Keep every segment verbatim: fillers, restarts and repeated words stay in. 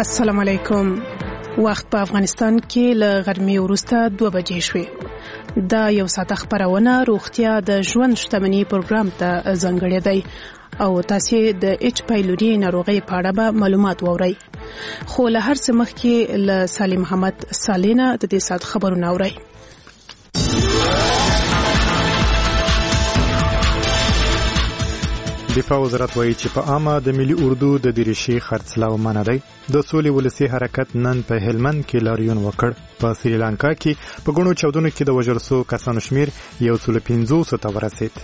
السلام علیکم. وخت په افغانستان کې له غرمې وروسته دوه بجې شوې. دا یو ساعت خبرونه روغتیا د ژوند شتمنۍ پروګرام ته ځانګړی دی او تاسو د اچ پایلوري ناروغي په اړه به معلومات واورئ. خو له هر څه مخکې له سالم محمد سالینا د دې ساعت خبرونه اورئ. دفاع وزارت وایي چې په عامه د ملي اردو د دریشي خرڅلاو منع دی. د سولې ولسي حرکت نن په هلمند کې لاریون وکړ. په سریلانکا کې په ګڼو چاودنو کې د وژل شوو کسانو شمیر یو سل پنځوس ته ورسید.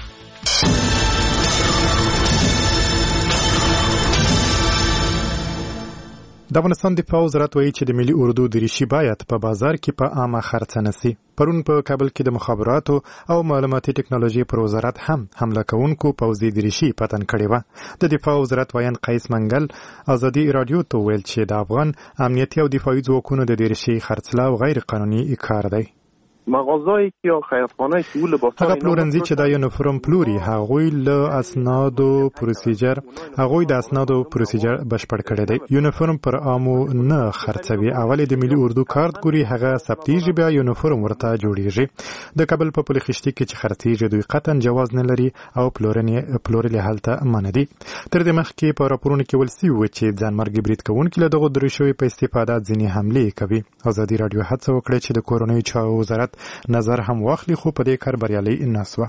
د افغانستان دفاع وزارت وایي چې د ملي اردو دریشي باید په بازار کې په عامه خرڅ نشي. پرون په کابل کې د مخابراتو او معلوماتي ټکنالوژي پر وزارت هم حمله کوونکو پوځي دریشي پتن کړې وه. د دفاع وزارت وایي قیس منګل ازادي رادیو ته ویل چې د افغان امنیتي او دفاعي ځواکونو د دریشي خرڅلاو غیر قانوني کار دی. مغازه‌ای که یا خیاطخانه‌ای که اول با هغه پلورنځي چې د یونیفورم پلوري هغوی له اسنادو پروسیجر هغوی د اسنادو پروسیجر بشپړ کړی دی. یونیفورم پر عامو نه خرڅوي. اول د ملي اردو کارت ګوري هغه ثبتیږي بیا یونیفورم ورته جوړیږي. د کابل په پل خشتي کې چې خرڅیږي دوی قطعا جواز نه لري او پلورنې پلورلې حالت منع دي. تر دې مخکې په راپورونو کې ولسی و چې ځانمرګي برید کوونکي له دغه دریشوي په استفاده ځینې حملې کوي. ازادي رادیو هڅه وکړه چې د کورونی چارو وزارت نظر هم واخلي خو په دې کار بریالي نسوه.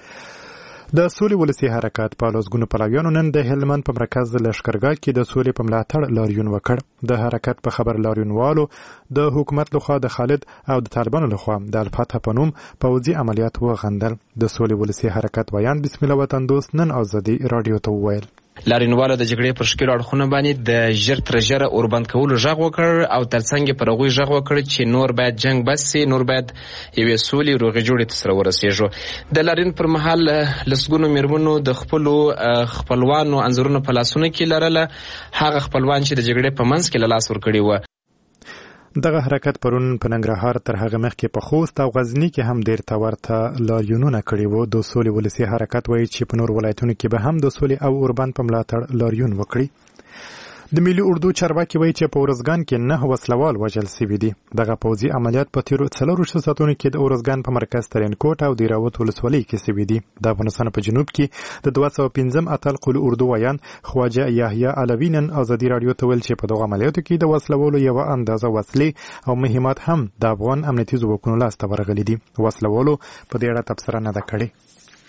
د سولې ولسي حرکت په لسګونو پلویانو نن د هلمند په مرکز لښکرګاه کې د سولې په ملاتړ لاریون وکړ. د حرکت په خبر لاریونوالو د حکومت لخوا د خالد او د طالبانو لخوا د الفتح په نوم پوځي عملیات وغندل. د سولې ولسي حرکت ویان بسم الله وطن دوست نن ازادي رادیو ته وویل. لاریونوالو د جګړې پر شکلو اړخونو باندې د ژر تر ژره اوربند کولو غږ وکړ او ترڅنګ پر هغوی غږ وکړ چې نور باید جنگ بس سي، نور باید یوې سولې روغې جوړې ته سره ورسېږو. د لاریون پر مهال لسګونو میرمنو د خپلو خپلوانو انځورونه په لاسونو کې لرله، هغه خپلوان چې د جګړې په منځ کې له لاس ورکړي وو. دغه حرکت پرون په ننګرهار تر هغه مخکې په خوست او غزني کې هم ډېر ته ورته لاریونونه کړي وو. د سولې ولسي حرکت وایي چې په نور ولایتونو کې به هم د سولې او اوربند په ملاتړ لاریون وکړي. د ملي اردو چارواکي وایي چې په ورزګان کې نه وسلوال وژل شوي دي. دغه پوځي عملیات په تیرو څلورویشتو ساعتونو کې د ورزګان په مرکز ترینکوټ او د راوت ولسوالۍ کې شوي دي. د افغانستان په جنوب کې د دوه سوه پنځم اتل قل اردو ویان خواجه یحیی علوي نن ازادي رادیو ته ویل چې په دغه عملیاتو کې د وسلوالو یوه اندازه وسلې او مهمات هم د افغان امنیتي ځواکونو لاسته ورغلي دي. وسلوالو په دې اړه تبصره نه ده کړې.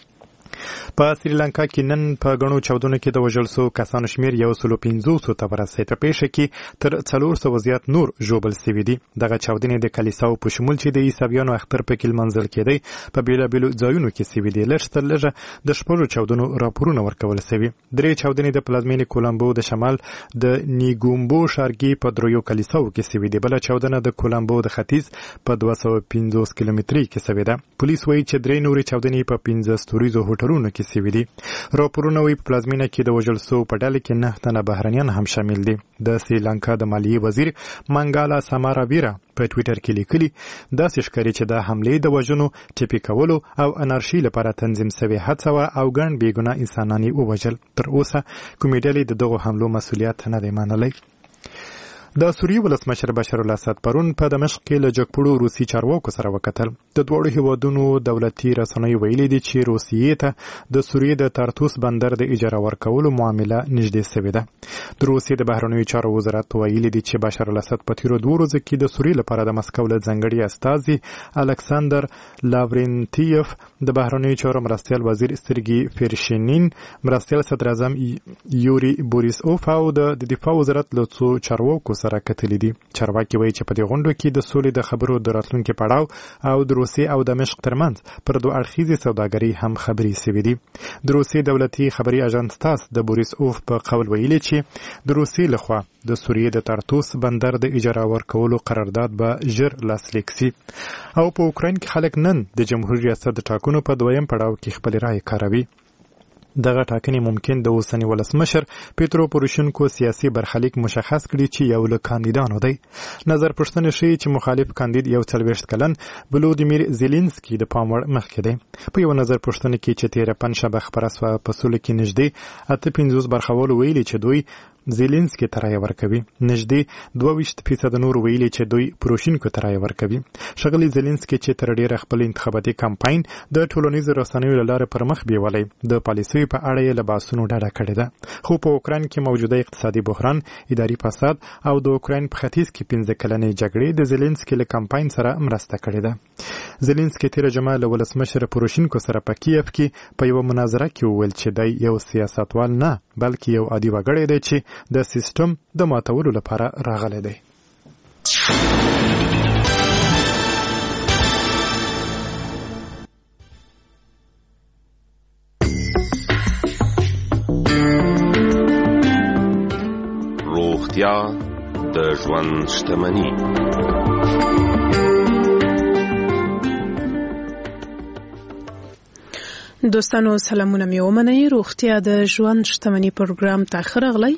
په سریلانکا کې نن په غنو چاودنو کې د وژل شوو کسانو شمیر یو سل پنځوس ته ورسېد. په پیښه کې تر څلور سوه زیات نور ژوبل شوي دي. دغه چاودنې د کلیساو په شمول چې د عیسویانو اختر پکې لمانځل کېدی په بېلابېلو ځایونو کې شوي دي. لږ تر لږه د شپږو چاودنو راپورونه ورکول شوي. درې چاودنې د پلازمینې کولمبو د شمال د نیګومبو ښارګي په دریو کلیساو کې شوي دي. بله چاودنه د کولمبو د ختیځ په دوه سوه پنځوس کیلومترۍ کې شوې ده. پولیس وایي چې درې نورې چاودنې په پنځه ستوریزو هوټلونو کې شوي دي. راپورونه وایي په پلازمینه کې د وژل شوو په ډله کې نه تنه بهرنیان هم شامل دي. د سریلانکا د مالیې وزیر منګالا سماراویرا په ټویټر کې لیکلي داسې ښکاري چې دا حملې د وژنو، ټپي کولو او انارشي لپاره تنظیم شوې هڅه وه او ګڼ بېګناه انسانان یې ووژل. تر اوسه کومې ډلې د دغو حملو مسؤلیت نه دی منلی. د سوریې ولسمشر بشار الاسد پرون په دمشق کې له جګپوړو روسي چارواکو سره وکتل. د دواړو هیوادونو دولتي رسنیو ویلي دي چې روسیې ته د سوریې د تارتوس بندر د اجاره ورکولو معامله نږدې شوې ده. د روسیې د بهرنیو چارو وزارت ویلي دي چې بشار الاسد په تیرو دوه ورځو کې د سوریې لپاره د مسکو له ځانګړي استازي الکساندر لاورنتیف، د بهرنیو چارو مرستیال وزیر سترګي فرشینین، مرستیال صدراعظم یوري بوریسوف او د دفاع وزارت له څو چارواکو سره کتلي دي. چارواکي وایي چې په دې غونډو کې د سولې د خبرو د راتلونکي پړاو او د روسیې او دمشق ترمنځ پر دوه اړخیزې سوداګرۍ هم خبرې شوې دي. د روسیې دولتي خبري اژانس تاس د بوریسوف په قول ویلي چې د روسیې لخوا د سوریې د تارتوس بندر د اجاره ورکولو قرارداد به ژر لاسلیک شي. او په اوکراین کې خلک نن د جمهوریت ریاست د ټاکنو په دویم پړاو کې خپل رائے کاروي. دغه ټاکنې ممکن د اوسني ولسمشر پیترو پوروشینکو سیاسي برخلیک مشخص کړي چې یو له کاندیدانو دی. نظر پوښتنه ښیي چې مخالف کاندید یو څلوېښت کلن ولودیمیر زیلینسکي د پام وړ مخکې دی. په یو نظر پوښتنه کې چې تېره پنجشنبه خپره سوه په سوله کې نږدې اته پنځوس برخوالو ویلي چې دوی زيلنسکي ته رایه ورکوي. نږدې دوه ویشت فیصد نور ویلي چې دوی پروشینکو ته رایه ورکوي. ښاغلي زيلنسکي چې تر ډیره خپل انتخاباتي کمپاین د ټولنیزو رسنیو له لارې پر مخ بیولې د پالیسیو په اړه یې له بحثونو ډډه کړې ده، خو په اوکراین کې موجوده اقتصادي بحران، اداري فساد او د اوکراین په ختیځ کې پنځه کلنې جګړې د زيلنسکي له کمپاین سره مرسته کړې ده. زيلنسکي تیر جمعه له ولسمشر پروشینکو سره په کیف کې په یو مناظره کې وویل چې دی یو سیاستوال نه بلکې یو عادي وګړی دی چې د سیستم د ماتولو لپاره راغلی دی. روغتیا د ژوند شتمني. دوستانو سلامونه مې ومنئ. روغتیا د ژوند شتمني پروګرام ته ښه راغلی.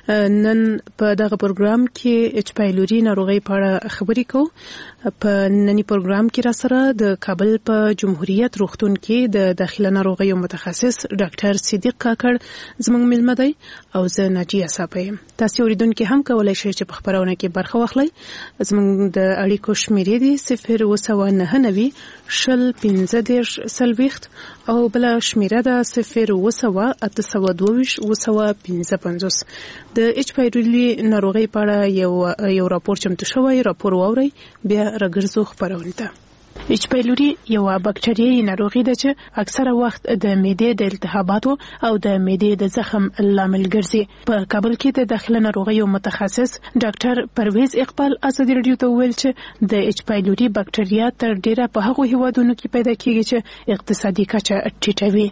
نن په دغه پروګرام کې اچ پایلوري ناروغي په اړه خبرې کوو. په نننی پروګرام کې را سره د کابل په جمهوریت روغتون کې د داخله ناروغیو متخصص ډاکټر صدیق کاکړ زموږ مېلمه دی او زه ناجیه صافی یم. تاسو اوریدونکو هم کولای شئ چې په خبرونه کې برخه واخلئ. زموږ د اړیکو شمیرې دي صفر اووه سوه نهه نوي شل پنځه دېرش څلوېښت او بل شمیره ده صفر اووه سوه اته سوه دوه ویشت اووه سوه پنځه پنځوس. د اچ پایلوري ناروغي په اړه یو یو راپور چمتو شوی. راپور واورئ بیا راګرځو خبرونه ته. اچ پایلوري یو باکټریايي ناروغي ده چې اکثره وخت د معدې د التهاباتو او د معدې د زخم لامل ګرځي. په کابل کې د داخله ناروغیو متخصص ډاکټر پرویز اقبال ازادي رادیو ته ویل چې د اچ پایلوري باکټریا تر ډیره په هغو هیوادونو کې پیدا کیږي چې اقتصادي کچه ټیټوي.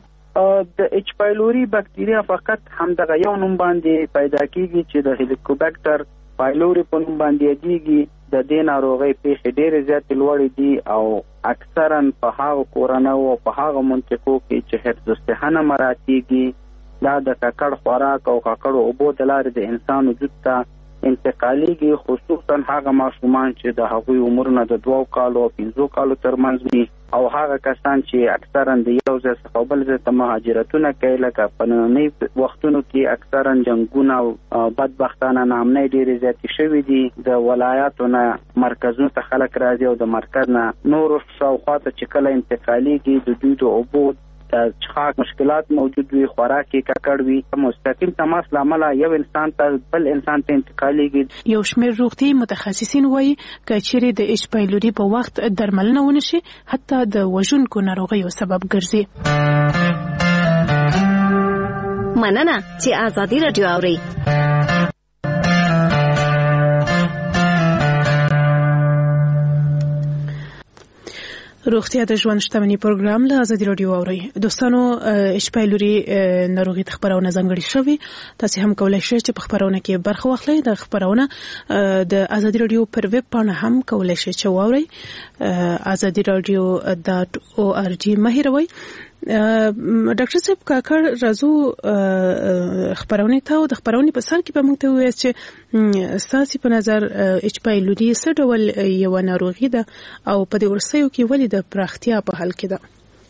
د اچ پایلوري باکټریا فقط همدغه یو نوم باندې پیدا کیږي چې د هلیکوباکټر پایلوري په نوم باندې یادېږي. د دې ناروغۍ پیښې ډېرې زیاتې لوړې دي او اکثرا په هغو کورنیو او په هغو منطقو کې چې حفظ الصحه نه مراعاتېږي دا د ککړ خوراک او ککړو اوبو د لارې د انسان وجود ته انتقالېږي، خصوصا هغه ماشومان چې د هغوی عمرونه د دوو کالو او پنځو کالو ترمنځ وي او هغه کسان چې اکثرا د یو ځای څخه بل ځای ته مهاجرتونه کوي. لکه په نننۍ وختونو کې اکثرا جنګونه او بدبختانه ناامنۍ ډېرې زیاتې شوي دي. د ولایاتو نه مرکزونو ته خلک راځي او د مرکز نه نورو شاوخوا ته چې کله انتقالېږي د دوی د اوبو د څښاک مشکلات موجود وي، خوراک یې ککړ وي، مستقیم تماس له امله یو انسان ته بل انسان ته انتقالېږي. یو شمېر روغتي متخصصین وایي که چیرې د اچ پایلوري په وخت درملنه ونه شي حتی د وژونکو ناروغیو سبب ګرځي. مننه چې ازادي رادیو اوري. روغتیا د ژوند شتمني پروګرام له ازادي رادیو اوري. دوستانو اچ پایلوري ناروغي خبرونه ځانګړي شوی. تاسو هم کولای شئ چې په خبرونه کې برخه واخلئ. د خبرونه د ازادي رادیو پر ویب پاڼه هم کولای شئ چې واورئ. ازادي رادیو ډاټ او ار جی مه هېروئ. ډاکټر صاحب کاکړ راځو خبرونه ته او د خبرونه په سر کې به موږ ته وایي چې ستاسو په نظر اچ پایلوري څه ډول یو ناروغي ده او په دې ورسېو کې ولې د پراختیا په حال کې ده؟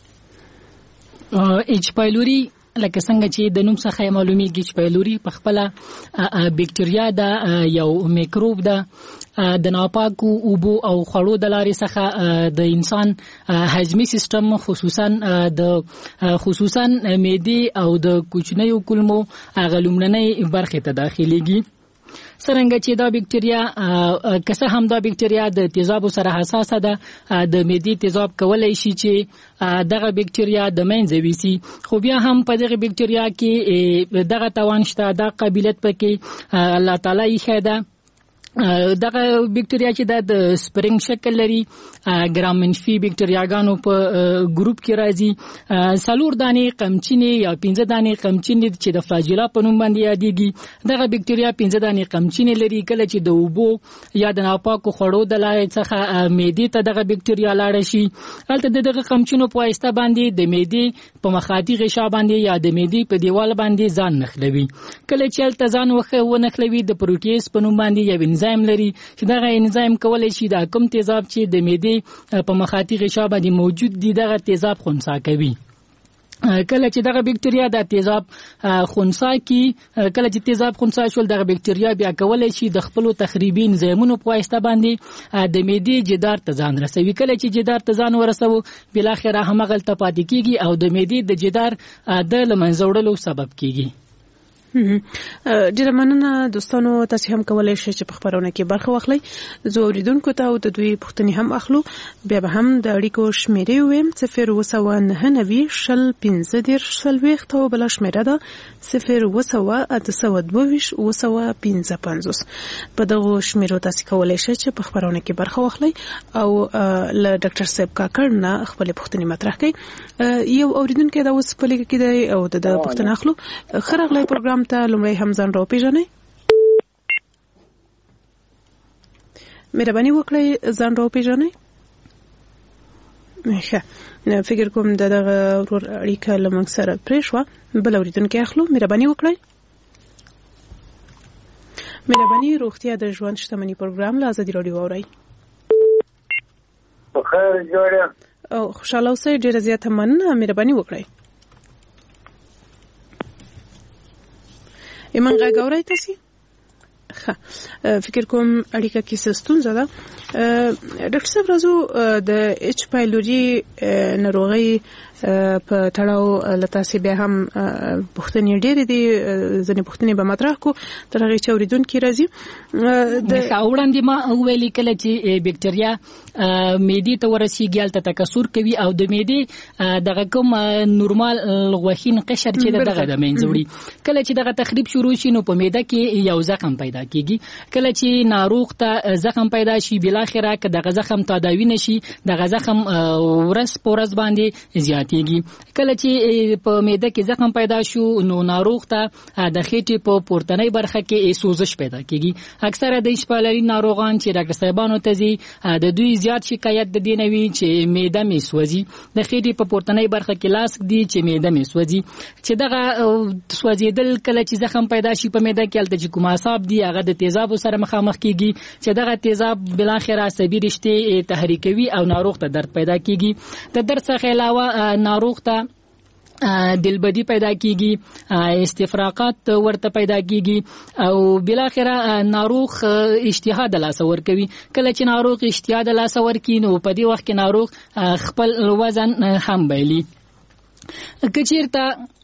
اچ پایلوري لکه څنګه چې د نوم څخه معلومیږي چې پایلوري په خپل بکټریا ده، یو میکروب ده د ناپاکو اوبو او خړو د لارې څخه د انسان هضمي سیستم خصوصا د خصوصا معدې او د کوچنیو کولمو غلمنۍ برخه ته داخليږي. څنګه چې دا بکټریا کسه هم دا بکټریا د تیزاب سره حساسه ده، د معدې تیزاب کولای شي چې دغه بکټریا د منځ ویسي، خو بیا هم په دغه بکټریا کې دغه توان شته، دا قابلیت پکې الله تعالی یې خدا. دغه بکټریا چې د سپرینګ شکل لري ګرام منفي بکټریاګانو په ګروپ کې راځي. سالور دانې قمچینې یا پنځه دانې قمچینې چې د فلاجیلا په نوم باندې یادېږي. دغه بکټریا پنځه دانې قمچینې لري. کله چې د اوبو یا د ناپاکو خوړو د لارې څخه معدې ته دغه بکټریا لاړ شي، هلته دغه قمچینو په واسطه باندې د معدې په مخاطي غشا باندې یا د معدې په دیوال باندې ځان نښلوي. کله چې هلته ځان وخه ونښلوي د پروټیز په نوم باندې یو انزایم لري چې دغه انزایم کولای شي د کوم تیزاب چې د معدې په مخاطي غشا باندې موجود دي دغه تیزاب خنثی کوي. کله چې دغه بکټریا د تیزاب خنثی کی کله چې تیزاب خنثی شول دغه بکټریا بیا کولای شي د خپل تخریبي انزایمونو په واسطه باندې د معدې جدار ته ځان رسوي. کله چې جدار ته ځان ورسوي بل اخر هغه غلطه پاتې کیږي او د معدې د جدار د لمنځوړلو سبب کیږي. ډیره مننه دوستانو، تاسو هم کولای شئ چې په خبرونه کې برخه واخلئ. زه اوریدونکو ته او د دوی پوښتنې هم اخلو، بیا به هم د اړیکو شمیرې ویم صفر وسوه نهه نوي شل پنځه دېرش څلوېښت او بله شمیره ده صفر وسوه اته سوه دوه ویشت اوه پنځه پنځوس. په دغو شمیرو تاسو کولای شئ چې په خبرونه کې برخه واخلئ او له ډاکټر صاحب کاکړ نه خپل پوښتنې مطرح کړئ. یو اوریدونکو دا اوس په لګ کې دی او د پوښتنه اخلو. خرغلی پروګرام ته لومړی هم ځان راوپېژنئ. مهرباني وکړئ ځان راوپېژنئ. ښه، فکر کوم د دغه ورور اړیکه له موږ سره پرې شوه. بل اورېدونکی اخلو. مهرباني وکړئ. مهرباني روغتیا د ژوند شتمني پروګرام له ازادي راډیو اورئ. خیر جوړه او خوشاله اوسئ. ډېره زیاته مننه. مهرباني وکړئ. ایمان غږ اورئ تاسو؟ ښه، فکر کوم اړیکه کې څه ستونزه ده. ډاکټر صاحب راځو د ایچ پایلوري ناروغي په تړاو لته سی به هم پوښتنې ډېرې دي، ځنې پوښتنې به مطرح کو تر هغه چې اوریدونکو راځي. د وړاندې ما ویلي کله چې بکټریا معدې ته ورسیږي هلته تکثر کوي او د معدې دغه کوم نورمال غوښین قشر چې دغه د منځوړي کله چې دغه تخریب شروع شي نو په معده کې یو زخم پیدا کیږي. کله چې ناروغ ته زخم پیدا شي بل اخره که دغه زخم تداوی نشي دغه زخم ورس پورس باندې زیاتېږي. کله چې په معده کې زخم پیدا شو نو ناروغ ته د خېټې په پورتنۍ برخه کې سوزش پیدا کیږي. اکثره د اشپالري ناروغان چې ډاکټر صاحبانو ته ځي د دوی زیات شکایت د دې نوي چې معده مې سوځي، د خېټې په پورتنۍ برخه کې لاس دی چې معده مې سوځي. چې دغه سوځیدل کله چې زخم پیدا شي په معده کې الته چې کوم اعصاب دی هغه د تیزاب سره مخامخ کیږي چې دغه تیزاب بل اخر عصبي رشته تحریکوي او ناروغ ته درد پیدا کیږي. د درد څخه علاوه ناروغ ته دلبدی پیدا کیږي، استفراقات ورته پیدا کیږي او بل اخر ناروغ اشتها د لاس ور کوي. کله چې ناروغ اشتها د لاس ور کوي نو په دې وخت کې ناروغ خپل وزن هم بایلي. کچیرته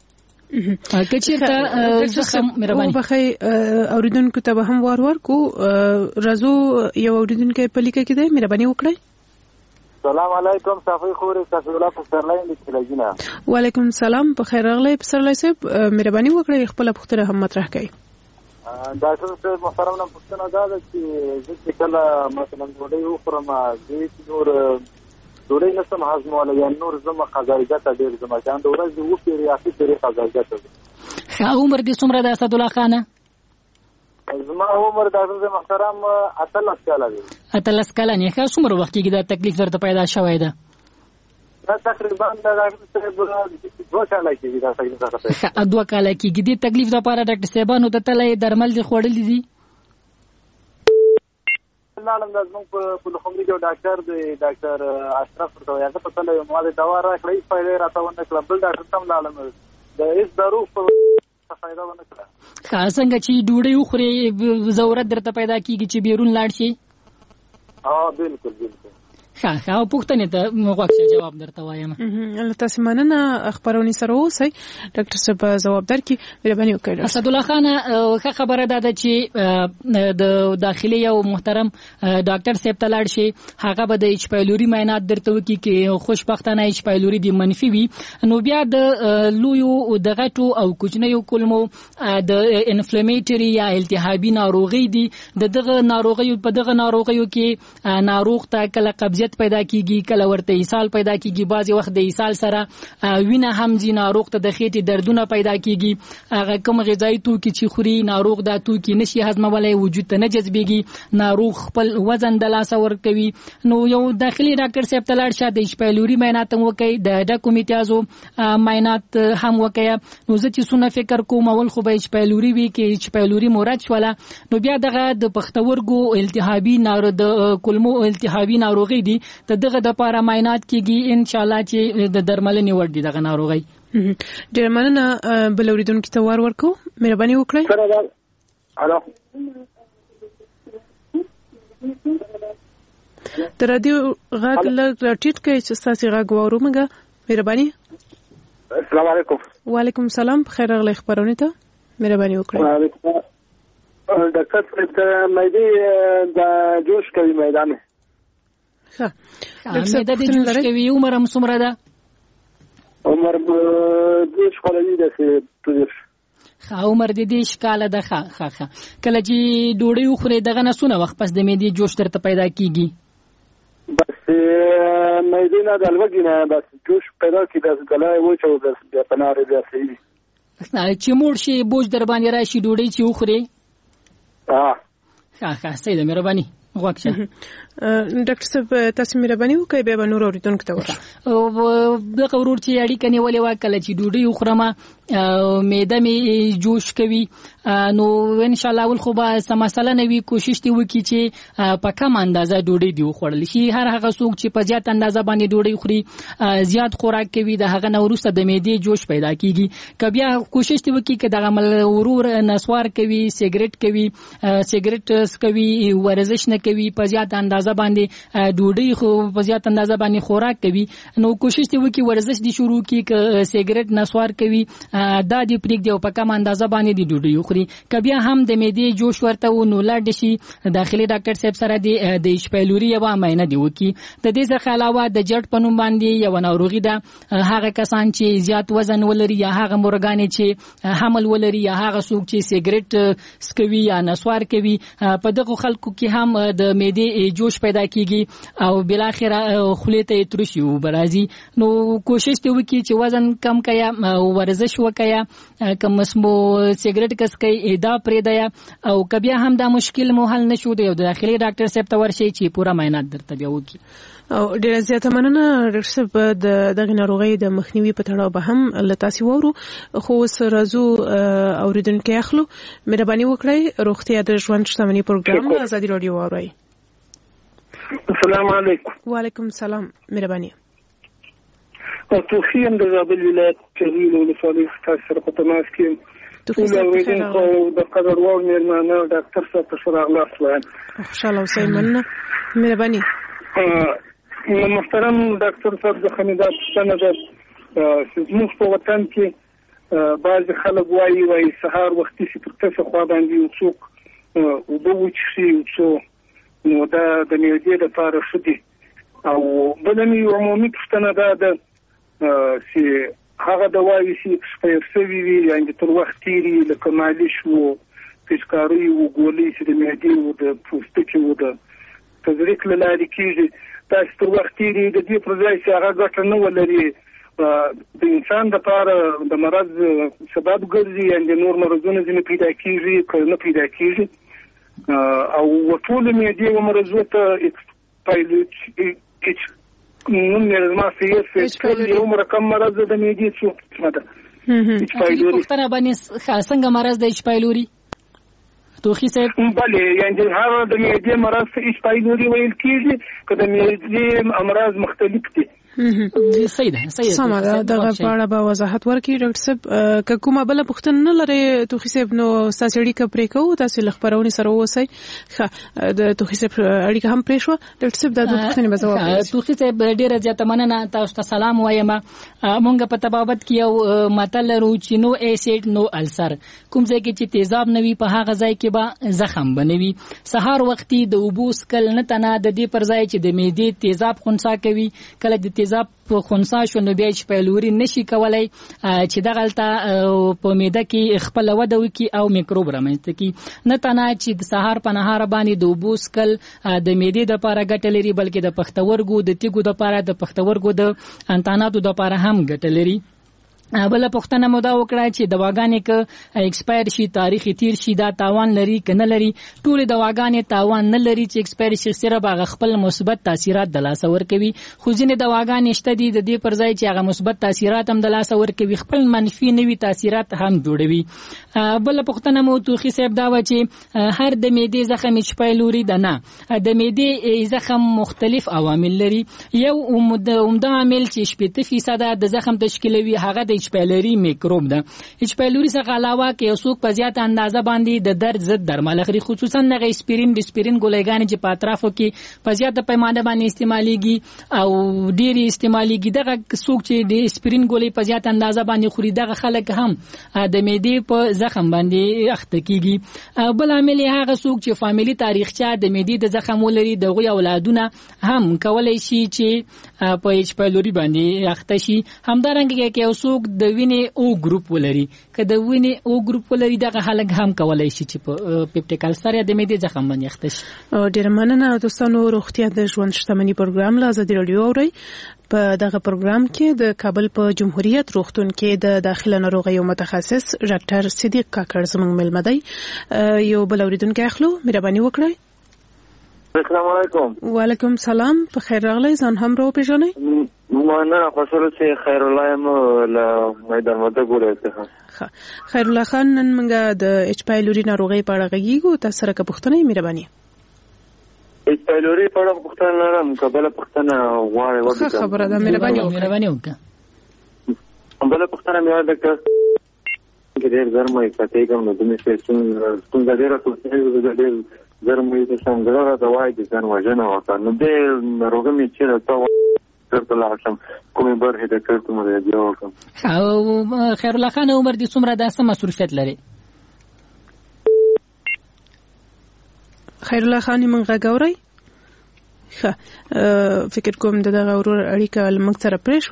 کچیرته زخم مهرباني وبخي اوریدونکو ته به هم وار ور کو. رازو یو اوریدونکو په لیکه کې دی. مهرباني وکړئ. سلام علیکم صافي خوري تاسو لا په سرلای لیکلګینا. وعلیکم سلام، په خیر راغلی په سرلای صاحب. مهرباني وکړئ خپل پوښتنه هم مطرح کړئ. ډاکټر صاحب محترم نن پوښتنه دا ده چې چې کله مثلا ډوډۍ وخورم زه نور ډوډۍ نسم هضمولی یا نور زما قضایګه ډېر زما ځان د ورځې وو پیری اخی پیری قضایګه ته. ښه عمر دې څومره ده اسد الله خانه؟ زما عمر ډاکټر صاحب محترم اتلس کاله دی. اتلس کاله نه ښه څومره وخت کې دا تکلیف درته پیدا شوی ده؟ دا تقریبا د ډاکټر صاحب دوه کاله کې دا تکلیف راته. دوه کاله کې دې تکلیف لپاره ډاکټر صاحبانو ته تللی درمل دي خوړلي دي؟ لاړم د زموږ په لوخمري کې ډاکټر دی ډاکټر اشرف ورته هغه په تله یو ماده دوا راکړی فایده راته ونه کړه. بل ډاکټر تم لاړم د هیڅ دارو په فایده ونه کړه. څنګه چې ډوډۍ وخوري ضرورت درته پیدا کیږي چې بیرون لاړ شي؟ ها بالکل بالکل. ښه ښه پوښتنې ته غوښتل جواب درته وایم. الله تاسو مننه. خبرونه سره اوسئ ډاکټر صاحب جواب درکړي. مهرباني وکړئ. اسد الله خان ښه خبره ده چې د داخلي یو محترم ډاکټر صاحب ته لاړ شي هغه به د ایچ پایلوري معاینات درته وکړي کې خوشبختانه ایچ پایلوري دی منفي وي نو بیا د لویو د غټو او کوچنیو کولمو د انفلیمیټری یا التهابي ناروغي دي. د دغه ناروغیو په دغه ناروغیو کې ناروغ ته کله قبضیت پیدا کیږي کله ورته ایسال پیدا کیږي. بعضی وخت د ایسال سره وینه هم ځي ناروغ ته د خېټې دردونه پیدا کیږي. هغه کوم غذایی توکي چې خوري ناروغ دا توکي نشي هضمولای وجود ته نه جذبېږي ناروغ خپل وزن د لاس ور کوي. نو یو داخلي ډاکټر صاحب ته لاړ شه د ایچ پایلوري معاینات وکړي د ډاکو میتیازو معاینات هم وکړي. نو زه چې څونه فکر کوم اول خو به ایچ پایلوري وی کې ایچ پایلوري مراد شوله نو بیا دغه د پښتورګو التهابي ناروغ د کولمو التهابي ناروغي دي کیږي ته دغه د لپاره معاینات کیږي ان شاء الله چې د درملنې وړ دي دغه ناروغي. ډېر مننه. بل اوریدونکو ته وار ورکو مهرباني وکړئ. الو تر رادیو غږ لږ ټیټ کړئ چې ستاسو غږ واورو مګه مهرباني. السلام علیکم. وعلیکم السلام. بخیر راغلی خبرونه ته مهرباني وکړئ. ډاکټر صاحب د معدې د جوش کوي میدان ښه معده د جوش کوي عمر هم څومره ده؟ عمر د شکالې ده چې ښه عمر د دې شکاله ده. ښه ښه ښه کله چې ډوډۍ وخوري دغه نه څونه وخت پس د معدې جوش درته پیدا کیږي؟ بس معدې نه د الوګي نه بس جوش پیدا کیږي د ګلای و چې بس بیا پناره بیا صحیح چې موړ شي بوج در باندې راشي ډوډۍ چې وخوري. ها ښه ښه صحیح ده مهرباني غوښه. ډاکټر صاحب تاسو مهرباني وکړئ بیا به نور اوریدونکو ته ورشو. دغه ورور چې اړیکه نیولې وه کله چې ډوډۍ وخورم معده مې جوش کوي نو ان شاء الله ول خو به څه مسله نه وي کوشش دی وکړي چې په کم اندازه ډوډۍ دی وخوړل شي. هر هغه څوک چې په زیات اندازه باندې ډوډۍ خوري زیات خوراک کوي د هغه نه وروسته د معدې جوش پیدا کیږي. که بیا کوشش دی وکړي که دغه ورور نسوار کوي سیګریټ کوي سیګریټ کوي ورزش نه کوي په زیات اندازه باندې ډوډۍ خو په زیات اندازه باندې خوراک کوي نو کوشش دی وکړي ورزش دی شروع کړي که سیګریټ نسوار کوي دا دی پریک دی او په کم اندازه باندې دی ډوډۍ خوري. که بیا هم د معدې جوش ورته و نو لاړ شي داخلي ډاکټر صاحب سره دی د شپیلوري یو معاینه دی وکړي. د دې څخه علاوه د جټ په نوم باندې یو ناروغي ده هغه کسان چې زیات وزن ولري یا هغه مورګانې چې حمل ولري یا هغه څوک چې سیګریټ سکوي یا نسوار کوي په دغه خلکو کې هم د معدې جوش پیدا کیږي او بل اخر خولې ته ترشي وبرازي. نو کوشش دی وکړي چې وزن کم کړي ورزش وکړي کم اسمو سیګریټ کس کوي دا پرېدایا او کبیا هم دا مشکل مو حل نشو دی او د داخلي ډاکټر صاحب ته ورشي چې پوره معاینات درته بیا وکړي. او ډیره زیاته مننه ډاکټر صاحب د دغه ناروغي د مخنیوي په تړاو به هم لتاسي وورو خو سره زو اوریدونکو اخلو مهرباني وکړئ روغتیا د ژوند شتمنۍ پروګرام ازادي رادیو واورئ. السلام علیکم. وعلیکم السلام مهرباني. توفیم د زابل ولایت چغیل ولسوالۍ څخه سره په تماس کې ټول خو د قدروان مېرمنه ډاکټر صاحب ته سره اغلاس وایم. خوشاله اوسئ مننه مهرباني. محترم ډاکټر صاحب د خندات څنګه ده زموږ په وطن کې بعض خلک وایي وایي سهار وختي چې پر تاسو خوا باندې څوک وبو وچشي څو نو دا د معدې لپاره ښه دي او بل مې عمومي پوښتنه ده د چې هغه دواوې چې اکسپایر شوي وي یعنې تر وخت تېري لکه مالش و پیچکارۍ و ګولۍ چې د معدې و د پوستکي و د تزریق له لارې کېږي دا چې تر وخت تېري د دې پر ځای چې هغه ګټه نه ولري د انسان دپاره د مرض سبب ګرځي یعنې نور مرضونه ځینې پیدا کېږي که نه پیدا کېږي او ټولو معدې و مرضو ته اکسپایلوچ نوم یې ما فیس ټول یو مرکم مرض د معدې څو ده اچپایلوري. پښتنه باندې څنګه مرض د اچپایلوري توخی صاحب؟ بله یعنې هغه د معدې مرض ته اچپایلوري ویل کېږي که د معدې امراض مختلف دي. صحیح ده صحیح سمه ده دغه په اړه به وضاحت ورکړي ډاکټر صاحب. که کومه بله پوښتنه نه لرئ توخی صاحب نو ستاسو اړیکه پرې کوو تاسو له خپرونې سره اوسئ. ښه د توخی صاحب اړیکه هم پرې شوه ډاکټر صاحب دا دوه پوښتنې به ځواب کړي. توخی صاحب ډېره زیاته مننه تاسو ته سلام وایم. مونږ په تبابت کې یو متل لرو چې نو ایسیډ نو السر کوم ځای کې چې تیزاب نه وي په هغه ځای کې به زخم بنوي. سهار وختي د اوبو څښل نه تنه د دې پر ځای چې د معدې تیزاب خنثی کوي کله د تیزاب په خنثی شو نو بیا اچپایلوري نشي کولای چې دغلته په معده کې خپل وده وکړي او میکروب رامنځته کړي. نه تنه چې د سهار په نهار باندې د اوبو څښل د معدې دپاره ګټه لري بلکې د پښتورګو د تیږو دپاره د پښتورګو د انتاناتو دپاره هم ګټه لري. بل پښتنه مو دا وکړه چې دواګانې ک ایکسپایر شي تاریخ تیر شي دا تاوان لري کنه لري ټول دواګانې تاوان نه لري چې ایکسپایر شي سره باغ خپل مثبت تاثیرات د لاس ور کوي خو ځینې دواګانې شته دي د دې پر ځای چې هغه مثبت تاثیرات هم د لاس ور کوي خپل منفي نوي تاثیرات هم جوړوي. بل پښتنه مو توخي صاحب دا و چې هر د معدې زخم ایچ پایلوري ده نه د معدې زخم مختلف عوامل لري یو عمده عامل چې شپږ فیصد د زخم تشکیلوي هغه د ایچ پایلوري میکروب ده. ایچ پایلوري څخه علاوه کې یو څوک په زیات اندازه باندې د درد ضد درمل اخلي خصوصا د اسپرین ډسپرین ګولایګان چې په اطرافو کې په زیات پیمانه باندې استعماليږي او ډېری استعماليږي دغه څوک چې د اسپرین ګولۍ په زیات اندازه باندې خوري دغه خلک هم د معدې په زخم باندې اخته کیږي. بل عامل هغه څوک چې فامیلی تاریخچه د معدې د زخم ولري دغه اولادونه هم کولای شي چې په ایچ پایلوري باندې اخته شي. همدارنګه کې یو څوک د وینې او ګروپ ولري که د وینې او ګروپ ولري دغه خلک هم کولای شي چې په پیپټیک السر یا د معدې زخم باندې اخته شي. ډیر مننه دوستانو. روغتیا د ژوند شتمنۍ پروګرام له ازادي رادیو اوري. په دغه پروګرام کې د کابل په جمهوریت روغتون کې د داخله ناروغیو متخصص ډاکټر صدیق کاکړ زموږ ملمه دی. یو بل اوریدونکو اخلو مهرباني وکړئ. السلام علیکم. وعلیکم سلام. په خیر راغلی. ځان هم راو پیژنئ. مننه. خوشاله چې خیر الله یم له میدان وردګ ولایت. خیر الله خان نن موږ د ایچ پایلوري ناروغي په اړه غږیږو. تاسو سره که پوښتنه یې مهرباني. ایچ پایلوري په اړه پوښتنه لرم که بله پوښتنه غواړئ وکړئ. ښه خبره ده. مهرباني مهرباني وکړه. بله پوښتنه مې دا که ډېر ژر مې پاتېږم نو دومره ستونزه ډېره کوچنۍ ډېر زر مې د څنګه دوا دي ځان وژنه وکړه نو دې ناروغي مې چې ته ورته لاړ شم کومې برخې د کړتو مې بیا وکړم. او خیر الله خان عمر دې څومره د څه مصروفیت لري؟ خیر الله خان موږ غاوري. ښه فکر کوم دغه ورور اړیکه لمک سره پرې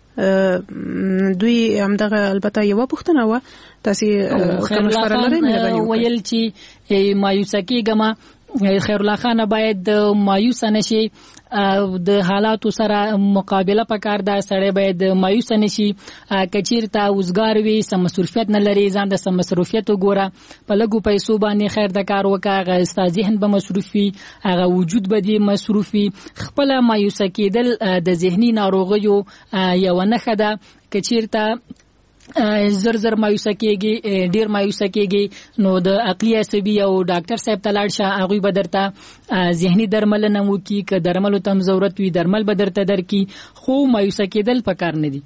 شو دوی همدغه البته یو پوښتنه و تاسو کوم سره لرئ مهرباني ویل چې مایوسه کېږم خیر الله خان باید مایوس نشي د حالاتو سره مقابله پکار ده سړی باید مایوس نشي کچیر ته وزګار وي سم مصروفیت نه لري ځان د سم مصروفیت وګوره په لګو پیسو باندې خیر د کار وکړه هغه ذهن به مصروفي هغه وجود به دې مصروفي خپل مایوس کېدل د ذهني ناروغیو یو نښه ده کچیر ته زر زر مایوسه کېږي ډیر مایوسه کېږي نو د عقلي عصبي او ډاکټر صاحب ته لاړ شه هغوی به درته ذهني درملنه وکړي که درملو ته هم ضرورت وي درمل به درته درکړي خو مایوسه کېدل پکار نه دي.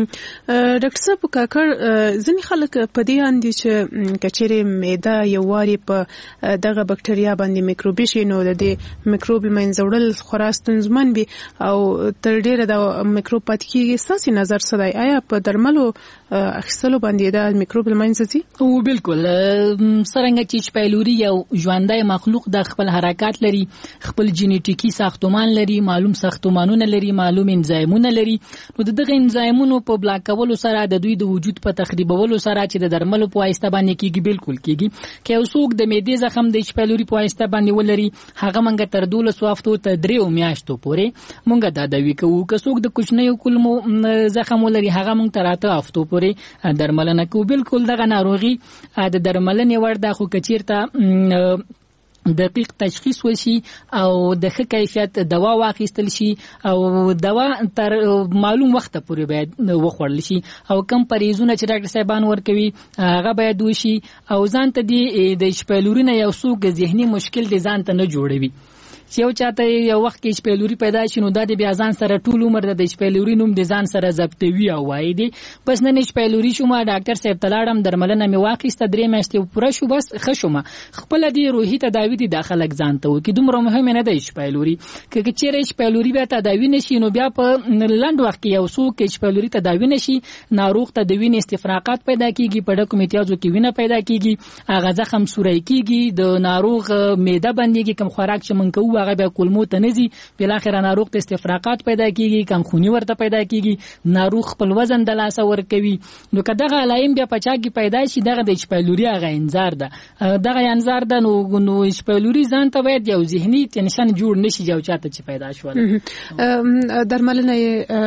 ډاکټر صاحب کاکړ ځینې خلک په دې اندي چې کچېرې معده یو واري په دغه بکټریا باندې میکروبي شي نو د دې میکروب منځه وړل خورا ستونزمن وي او تر ډیره د میکروب پاتې کېږي. ستاسو نظر څه دی؟ آیا په درملو اخیستلو باندې د میکروب له منځه ځي؟ او بالکل څرنګه چې ایچ پایلوري یو ژوندی مخلوق د خپل حرکات لري خپل جینیټیکي ساختمان لري معلوم ساختمانونه لري معلوم انزایمونه لري نو دغه انزایمونه په بلاک کولو سره د دوی د وجود په تخریبولو سره چې د درملو په واسطه باندې کیږي بالکل کیږي. که یو څوک د معدې زخم د ایچ پایلوري په واسطه باندې ولري هغه منګه تر دولسو هفتو ته دریو میاشتو پورې مونږ دا داوی کوو. که څوک د کوچنیو کولمو زخم ولري هغه مونږ تر اته هفتو پورې درملنه کوو. بالکل دغه ناروغي د درملنې وړ ده خو کچیرته دقیق تشخیص وشي او د ښه کیفیت دوا واخیستل شي او دوا تر معلوم وخت پورې باید وخوړل شي او کم پریزونه چې ډاکټر صاحبان ورکوي هغه باید وشي او ځان ته د ایچ پایلوري نه یو څوک ذهني مشکل دی ځان ته نه جوړوي. چې یو چاته یو وخت کې ایچ پایلوري پیدا شي نو دا د بیا ځان سره ټول عمر د ایچ پایلوري نوم د ځان سره ضبطوي او وایي دی بس نن ایچ پایلوري شوم ډاکټر صاحب ته لاړم درملنه مې واخیسته درې میاشتې پوره شو بس ښه شوم خپله دې روحي تداوي دي دا خلک ځان ته وکړي دومره مهمه نه ده ایچ پایلوري. که چیرې ایچ پایلوري بیا تداوي نشي نو بیا په لنډ وخت کې یو څوک ایچ پایلوري تداوي نشي ناروغ ته د وینې استفراقات پیدا کیږي په ډکو میتیازو کې وینه پیدا کیږي هغه زخم سوری کیږي د ناروغ معده بندېږي کوم خوراک چې موږ کوو هغه بیا کولمو ته نزي بل اخر ناروغ ته استفراقات پیدا کیږي کم خونی ورته پیدا کیږي ناروغ خپل وزن د لاس ور کوي نو کداغه علایم بیا پچا کی پیدا شي دغه د اچ پایلوري هغه انذار ده دغه انذار ده نو نو اچ پایلوري ځان ته باید یو ذهني ټینشن جوړ نشي جو چاته چې پیدا شول درملنه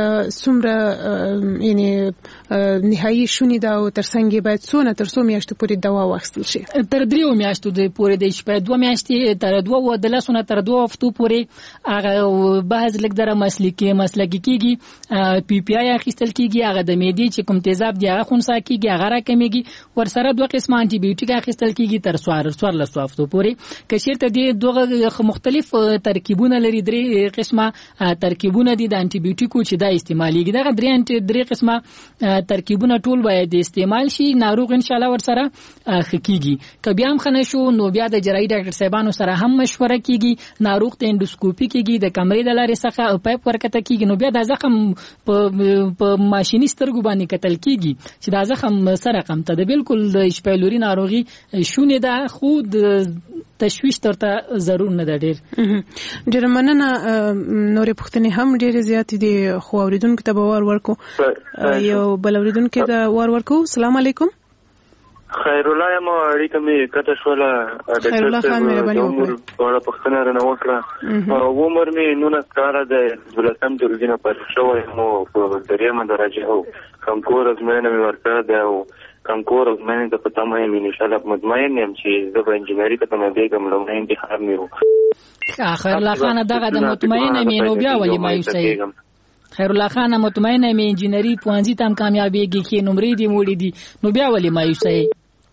څومره یعنی نهایی شونی دا او ترڅنګ باید څونه تر څو میاشتو پورې دوا واخیستل شي تر دریو میاشتو د پورې د شپې دوه میاشتې تر دوه و د لاسونه تر دوه هفتو پورې هغه بعض لږ دره مسلکی مسلکی کیږي پی پی آی اخیستل کیږي هغه د معدې چې کوم تیزاب دی هغه خونسا کیږي هغه راکمیږي ور سره دوه قسمه انټي بیوټیک اخیستل کیږي تر سوار سوار لسو هفتو پورې کشرته دی دوه مختلف ترکیبونه لري درې قسمه ترکیبونه دي د انټي بیوټیکو چې دا استعماليږي دا درې انټي درې قسمه ترکیبونه ټول باید استعمال شي ناروغ ان شاء الله ور سره خکېږي کبي هم خنه شو نو بیا د جراحي ډاکټر صاحبانو سره هم مشوره کیږي ناروغ ته اندوسکوپي کیږي د کمرې د لارې څخه پایپ ورکته کیږي نو بیا د زخم په ماشيني سترګو باندې کتل کیږي چې دا زخم سره کم ته د بالکل د شپېلوري ناروغي شونه ده خود تشویش ترته ضرور نه ده ډېر ډېر مننه نورې پوښتنې هم ډېر زیات دي خو اوریدونکو ته به وار ورکو یو بل اوریدونکو ته وار ورکو السلام علیکم خیر الله یم اړیکه مې کته شوله خیر الله خان مهرباني وکړه وړه پښتنه رانه وکړه عمر مې نونه کاره د دولتم درجه پر شوی مو په دریمه درجه هو کم کور از مې نه ورکړه دا او کم کور از مې د پتا مې ان شاء الله مطمئن یم چې د انجینری ته مې دیګم لومړی انتخاب مې خیر الله خان دغه د مطمئن مې نو بیا ولې مایوسه خیر الله خان مطمئن مې انجینری پوانځي تام کامیابیږي کې نمرې دی موړي دي نو بیا ولې مایوسه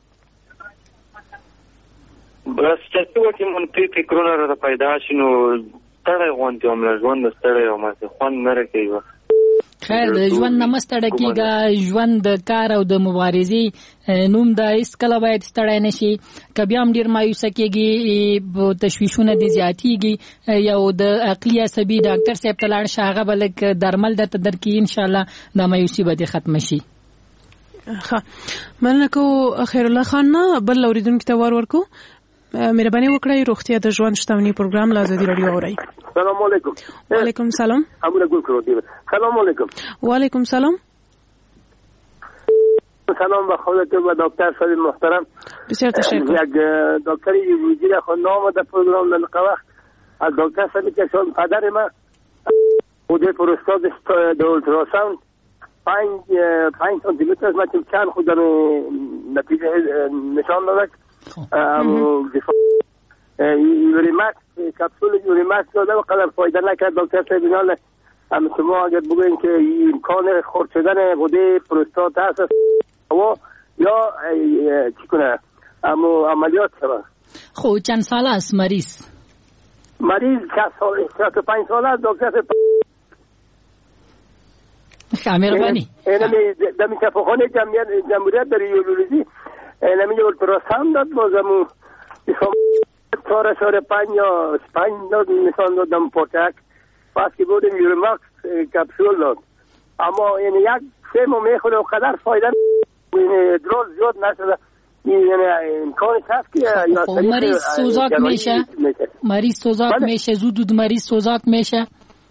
بس چې وته مون په فکرونه را پیدا شینو تړای غونډه عمر ژوند ستړی او ماسه خوان نه راکېږي خیر د ژوند نه مستړی کیږي ژوند د کار او د مبارزې نوم د اس کله باید ستړی نشي کبي هم ډیر مایوسه کیږي تشویشونه دي زیاتیږي یو د عقلي عصبي ډاکټر صاحب ته لاړ شاغه بلک درمل د تدرکی ان شاء الله د مایوسی به ختم شي ها مننه کو خیر الله خان بل اوریدونکو ته ور ورکو مهرباني وکړئ روغتیا د ژوند شتمنۍ پروګرام لا زدي رادیو اوري سلام علیکم وعلیکم سلام امره ګل کړو دی سلام علیکم وعلیکم سلام سلام به خودت و دکتر صاحب محترم بسیار تشکر یک دکتری ویژه خود نام در پروگرام لنقه وقت از دکتر صاحبی که شون پدر ما خود پروستات در اولتراساوند پنج پنج سانتیمتر از من چند خود در نتیجه نشان دادک یوریمکس کپسول یوریمکس داده و قدر فایده نکرد دکتر صاحب اینال هم شما اگر بگوین که امکان خرد شدن غده پروستات هست و یا چی کنه اما عملیات شده خب چند سال است مریض مریض شصت و پنج سال است دکتر صاحب مهربانی اینمی دمی شفاخانه جمهوریت در یورولوژی اینمی اولتراساوند داد بازمو چهار شهر پنج یا پنج داد نشان دادم پاکک پس که بودیم یوریمکس کپسول داد اما این یک سه ماه میخوره و قدر فایده این ادرار زیاد نشده یعنی امکانش هست که خب مریض سوزاک میشه مریض سوزاک میشه زود مریض سوزاک میشه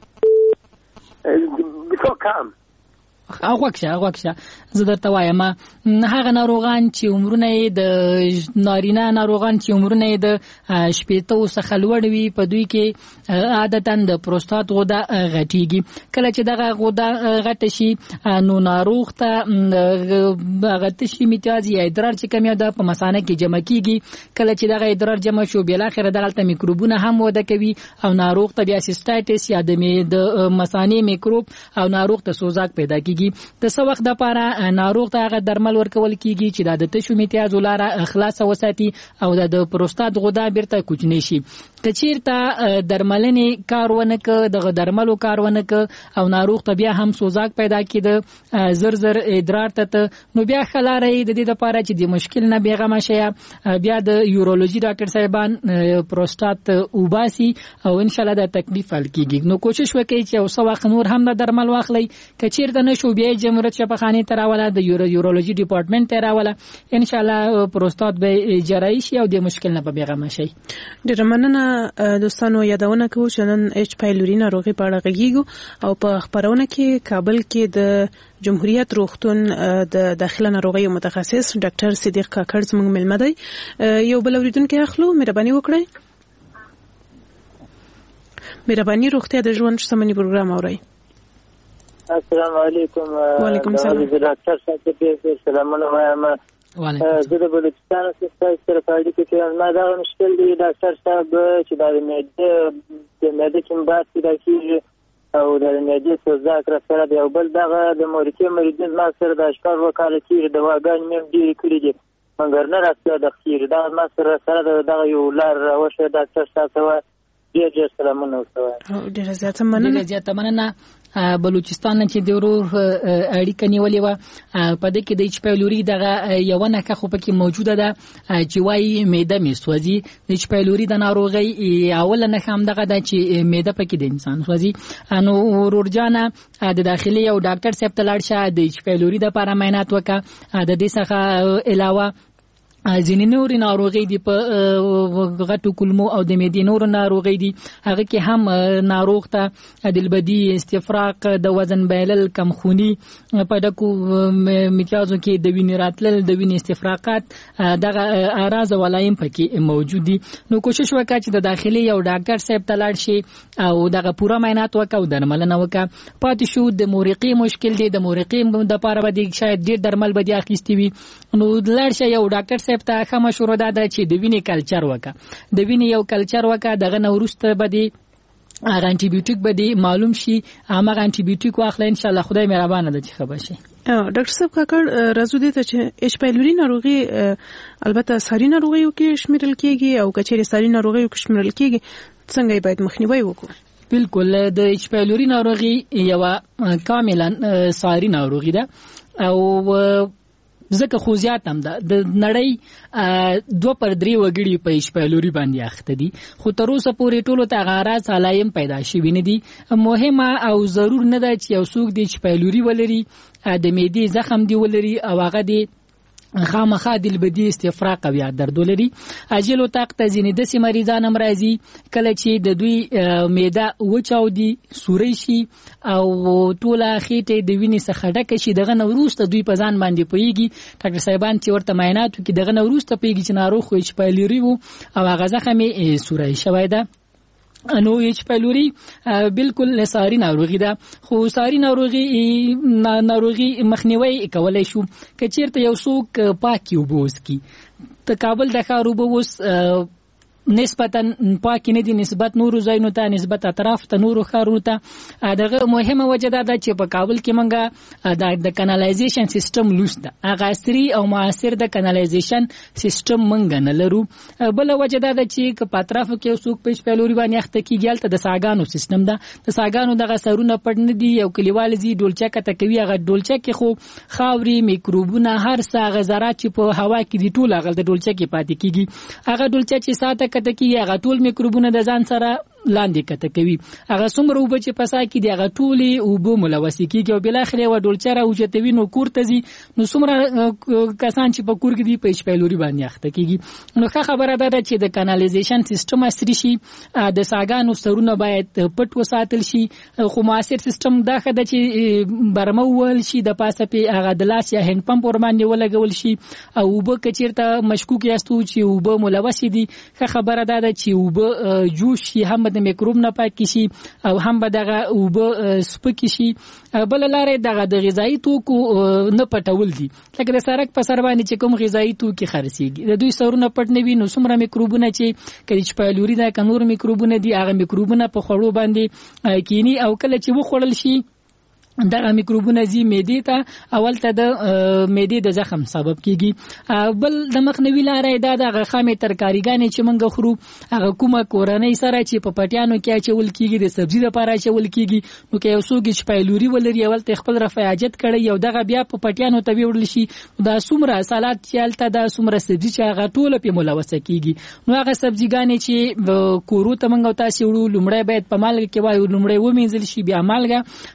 بسیار کم هغه ښه هغه ښه زه درته وایم هغه ناروغان چې عمرونه د نارینه ناروغان چې عمرونه د شپېته څخه لوړ وي په دوی کې عادتاً د پروستات غده غټیږي کله چې دغه غده غټ شي نو ناروغ ته غټ شي میتاز یا ادرار چې کمی ده په مثانه کې جمع کیږي کله چې دغه ادرار جمع شو بل اخر دغه میکروبونه هم وده کوي او ناروغ ته بیا سیستایټس یا د مثانه میکروب او ناروغ ته سوزاک پیدا کیږي د څو وخت لپاره ناروغ ته هغه درمل ورکول کیږي چې د تشو میتاز ولاره خلاص وساتي او د پروستات غده بیرته کوچنی شي کچیرته درملنې کارونه ک دغه درملو کارونه ک او ناروغ ته بیا هم سوزاک پیدا کیده زر زر ادرار ته نو بیا خلاره د دې لپاره چې د مشکل نه بیغمه شي بیا د یورولوژي ډاکټر صاحبان پروستات وباسي او ان شاء الله د تکلیف حل کیږي نو کوشش وکړئ چې اوسه وخت نور هم د درمل واخلئ کچیرته نشو بیا جمهوریت شفاخانه تراوله د یورولوژي ډپارټمنټ تراوله ان شاء الله پروستات به جراحي شي او د مشکل نه بیغمه شي ډیر مننه دوستانو یادونه کوو چې نن ایچ پایلوري ناروغي په اړه غږیږو او په خبرونه کې کابل کې د جمهوریت روغتون د داخله ناروغیو متخصص ډاکټر صدیق کاکړ زموږ ملمه دی. یو بل اوریدونکو اخلو، مهرباني وکړئ. مهرباني روغتیا د ژوند شتمنۍ پروګرام اورئ. السلام علیکم. وعلیکم السلام. ډاکټر صاحب ته سلامونه وایم. زه د بلوچستان څخه سره پاړې کې ما دا مشکل دی ډاکټر صاحب چې دا معده د معده کې باد پیدا کیږي او د معده سوزاک را سره دی او بل دغه د مورکې مریضان ما سره د اشکار وکاله کیږي د واګان مې ډېر کړی دي مګر نه راځي د خیر دا ما سره سره دغه یو لار وشه ډاکټر صاحب ته ډېر ډېر سلامونه وکړه. ډېر زیاته مننه. ډېر زیاته مننه. بلوچستان چې د ورور اړیکه نیولې و په دې کې د ایچ پایلوري دغه یو نه که خو پکې موجوده ده چې وايي معده مې سوځي. د ایچ پایلوري د ناروغي اول نه هم دغه د چې معده پکې د انسان سوځي. نو ورور جانه د داخلي او ډاکټر صاحب ته لاړ شه د ایچ پایلوري د لپاره معاینات وکړه. د دې څخه علاوه ځینې نورې ناروغۍ دي په غټو کولمو او د معدې نور ناروغۍ دي هغه کې هم ناروغ ته دلبدي استفراغ د وزن بایلل کمخوني په ډکو میتیازو کې د وینې راتلل د وینې استفراغات دغه اعراض ولایم پکې موجود دي. نو کوشش وکړه چې د داخلي یو ډاکټر صاحب ته لاړ شي او دغه پوره معاینات وکړه او درملنه وکړه. پاتې شو د مورقې مشکل دی د مورقې د لپاره به شاید ډېر درمل به دي اخیستي وي. نو لاړ شي یو ډاکټر ته ښه مشوره ده چې د وینې کلچر وکړه. د وینې یو کلچر وکړه دغه نه وروسته به دي هغه انټي بیوټیک به دي معلوم شي هغه انټي بیوټیک واخله ان شاء الله خدای مهربانه ده چې خبر شي. ډاکټر صاحب کاکړ راځو دې ته چې ایچ پایلوري ناروغي البته ساري ناروغیو کې شمیرل کیږي او کچېرې ساري ناروغیو کې شمیرل کیږي څنګه باید مخنیوي وکړو؟ بالکل د ایچ پایلوري ناروغي یو کاملا ساري ناروغي ده او ځکه خو زیات هم ده د نړۍ دوه پر درې وګړي په ایچ پایلوري باندې اخته دي خو تر اوسه پورې ټولو ته غاراز علایم پیدا شوي نه دي. مهمه او ضرور نه ده چې یو څوک د ایچ پایلوري ولري د معدې زخم دی ولري او هغه دی خامخا دلبدي استفراغ او یا درد ولري. اجل او طاقت ځینې داسې مریضان هم راځي کله چې د دوی معده وچاودي سوري شي او ټوله خېټه د وینې څخه ډکه شي دغه نه وروسته دوی په ځان باندې پوهیږي ډاکټر صاحبان چې ورته معاینات وکړي دغه نه وروسته پوهیږي چې ناروغ خو ایچ پایلوري و او هغه زخم یې سوری شوی ده. نو ایچ پایلوري بالکل ساري ناروغي ده خو ساري ناروغي ناروغي مخنیوي کولای شو که چیرته یو څوک پاکي وبوس کی ته کابل د ښار وبوس نسبتا پاکي نه دي نسبت نورو ځایونو ته نسبت اطراف ته نورو ښارونو ته دغه مهمه وجه ده چې په کابل کې منګه د کانالایزیشن سیستم لوس ده هغه عصري او معاصر د کانالایزیشن سیستم منګه نه لرو. بل وجه ده چې په اطرافو کې څوک په ایچ پایلوري باندې اخته کیږي ته د ساګانو سیستم ده د ساګانو دغه سرونه پټ نه دي یو کلیوال زی ډولچا کته کوي هغه ډولچا کې خو خاوري میکروبونه هر څه غزرات چې په هوا کې دي ټول هغه د ډولچا کې پاتې کیږي هغه ډولچا چې ساته کته کیږي هغه ټول میکروبونه د ځان سره لاندې کته کوي هغه څومره اوبه چې پسا کې دي هغه ټولې اوبه ملوث کیږي او بل اخر یو ډولچا راوچتوي نو کور ته ځي نو څومره کسان چې په کور کې دي په ایچ پایلوري باندې اخته کیږي. نو ښه خبره ده چې د کانالایزیشن سیستم عصري شي د ساګانو سرونه باید پټ وساتل شي خو معاصر سیستم دا خده چې برمول شي د پاسه په هغه د لاس یا هند پمپ ور باندې ولګول شي او اوبه کچیرته مشکوک یاستو چې اوبه ملوث دي ښه خبره ده چې اوبه جوش شي هم د میکروب نه پاک شي او هم به دغه اوبه سپک شي. بل لارې دغه د غذایی توکو نه پټول دي لکه د سړک په سر باندې چې کوم غذایی توکي خرڅيږي د دوی سرونه پټ نه وي نو څومره میکروبونه چې کله چې پایلوري دا کنور میکروبونه دي هغه میکروبونه په خوړو باندې کینی او کله چې وخوړل شي دغه میکروبونه زی معدې ته اول ته د معدې د زخم سبب کیږي. بل د مخنیوي لارې دا د غخامې ترکاریګانې چې موږ خورو هغه کومه کورنۍ سره چې په پټیانو کې اچول کیږي د سبزی لپاره اچول کیږي نو که یو څوک چې پایلوري ولري اول ته خپل رفع حاجت کړي یو دغه بیا په پټیانو ته وړل شي دا څومره سالاد چې الته دا څومره سبزی چې هغه ټوله په ملوثه کیږي نو هغه سبزیګانې چې کورو ته موږ تاسو وړو لومړی باید په مالګه کې وایو لومړی ومینځل شي بیا مالګه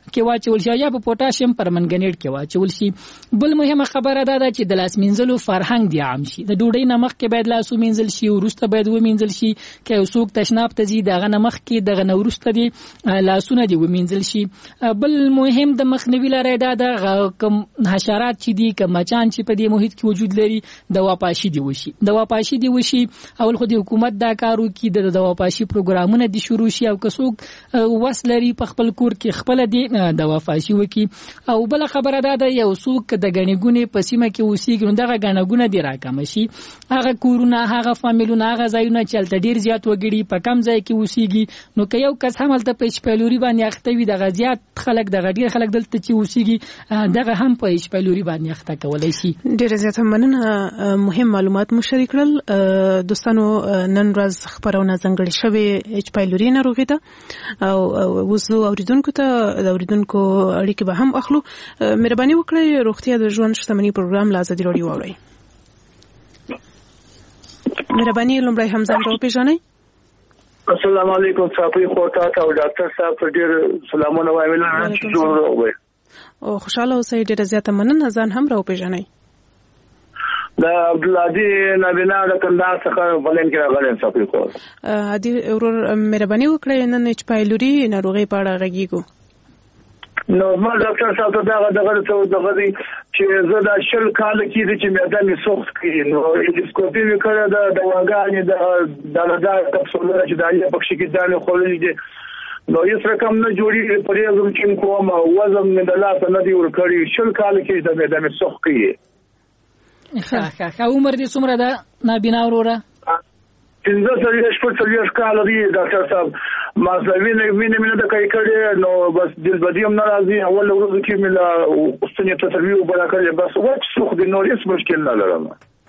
کې واچول شي یا په پوتاشیم پرمنګنیټ کې واچول شي. بل مهمه خبره ده چې د لاس مینځلو فرهنګ دی عام شي. د ډوډۍ نمخ کې باید لاس ومینځل شي، ورسته باید ومینځل شي. که څوک تشناب ته ځي دغه نمخ کې دغه نورسته دی لاسونه دی ومینځل شي. بل مهم د مخنیوي لاره ده د کم حشرات چې دي کم مچان چې په دې محیط کې وجود لري دواپاشي دی وشي. دواپاشي دی وشي اول خو د حکومت دا کارو کې د دواپاشي پروګرامونه دي شروع شي او که څوک وس لري په خپل کور کې خپل دی دواپاشي وکي. او بل خبره ده د یو څوک د غنیګونې په سیمه کې اوسېږي نو دغه غنیګونه دی راکم شي. هغه کورونه هغه فامیلونه هغه ځایونه چې الته ډیر زیات وګړي په کم ځای کې اوسېږي نو که یو کس هم الته په شپلوري باندې اخته وي دغه زیات خلک دغه ډیر خلک دلته چې اوسېږي دغه هم په شپلوري باندې اخته کولای شي. ډیر زیات مننه. مهم معلومات مو شریک کړل. دوستانو نن ورځ خبرونه ځنګړې شوې اچ پایلوري ناروغي ده او وزو اوریدونکو ته د اوریدونکو اړیکې به هم اخلو. مهرباني وکړئ روغتیا د ژوند شتمنۍ پروګرام لا ازادي راډیو واورئ. مهرباني لومړی هم ځان راوپېژنئ. السلام علیکم صاحب خورتا او ډاکټر صاحب ډیر سلامونه وایم. جوړ او خوشاله اوسئ. ډیر زیاته مننه. ځان هم راوپېژنئ. دا عبدالعزیز نبینا د کندهار څخه بلین کې راغلی صاحب خور. عادي ورور مهرباني وکړئ نن اچ پایلوري ناروغي په اړه غږیږو. نورمال ډاکټر صاحب ته دغه دغه څه دغه دي چې زه دا شل کال کې چې معده مې سوخت کړي نو انډوسکوپي مې کړې ده دواګانې د دالدا کپسولونه چې دالیا پکې کې دانه خولې دي نو هیڅ رقم نه جوړي پرې زم چې کوم وزن مې د لاس نه دی ور کړی. شل کال کې د معده مې سوخت کړي. ښه ښه ښه عمر دې څومره ده نابینا وروره؟ پنځه څلوېښت شپږ څلوېښت کاله دي ډاکټر صاحب. ما وینې وینې مې نه ده کوي کړې نو بس دلبدي هم نه راځي. اول ورځ کې مې لا اوسنۍ تصویر وبلا کړې بس وخت سوخ دي نو هیڅ مشکل نه لرم.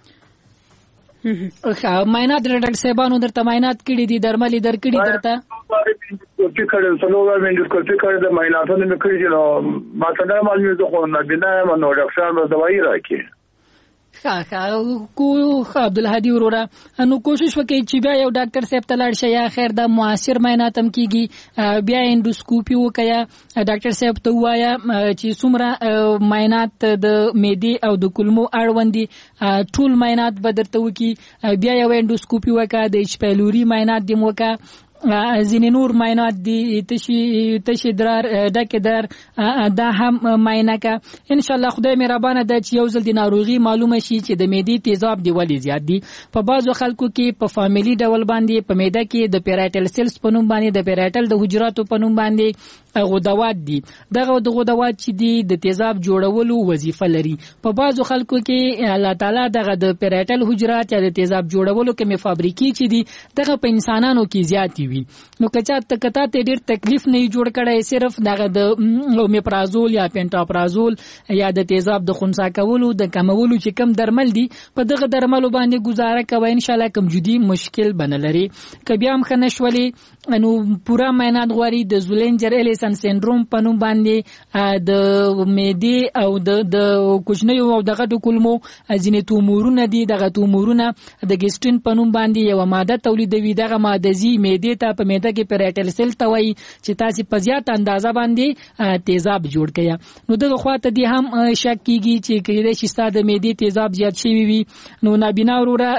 ښه معاینات ډاکټر صاحبانو درته معاینات کړي دي درمل درکړي درته؟ انډوسکوپي کړې څلور مې انډوسکوپي کړې د معایناتونه مې کړي دي نو ما ته نه معلومه ده خو نه بنا نو ډاکټر نو دوايي راکړي. ښه ښه کو عبدالهادي وروره نو کوشش وکړئ چې بیا یو ډاکټر صاحب ته لاړ شئ یا خیر د معاصر معاینات هم کیږي بیا انډوسکوپي وکړئ ډاکټر صاحب ته ووایه چې څومره معاینات د معدې او د کولمو اړوند دي ټول معاینات به درته وکړي. بیا یو انډوسکوپي وکړه د اچ پایلوري معاینات دې هم وکړه. ځینې نور معاینات دي تشي تشي درار ډکې در دا هم معاینه که انشاءالله خدای مهربانه ده چې یو ځل د ناروغي معلومه شي چې د معدې تیزاب دی ولې زیات دي. په بعضو خلکو کې په فامیلي ډول باندې په معده کې د پیرایټل سیلز په نوم باندې د پیرایټل د حجراتو په نوم باندې غدوات دي. دغه د غدوات چې دي د تیزاب جوړولو وظیفه لري. په بعضو خلکو کې الله تعالی دغه د پیرایټل حجرات یا د تیزاب جوړولو کومې فابریکې چې دي دغه په انسانانو کې زیات وي. نو کچا تکتا ته ډیر تکلیف نه جوړ کړي صرف دغه د اومیپرازول یا پینټاپرازول یا د تیزاب د خنثی کولو د کمولو چې کم درمل دي په دغه درملو باندې گزاره کوي ان شاء الله کم جدي مشکل بنلري. کبي هم خنشولي نو پورا معاینات غواړي د زولنجر الیسن سندروم په نوم باندې د معدې او د د کوچنیو او دغه د کولمو ځینې تومورونه دي. دغه تومورونه د ګیسټین په نوم باندې یو ماده تولیدوي. دغه ماده زی معدې ته په معده کې پیرایټل سیل ته وایي چې تاسو په زیات اندازه باندې تیزاب جوړ کړئ. نو دغه خواته دي هم شک کیږي چې کله چې ستاسو د معدې تیزاب زیات شوی وي نو نابینا وروره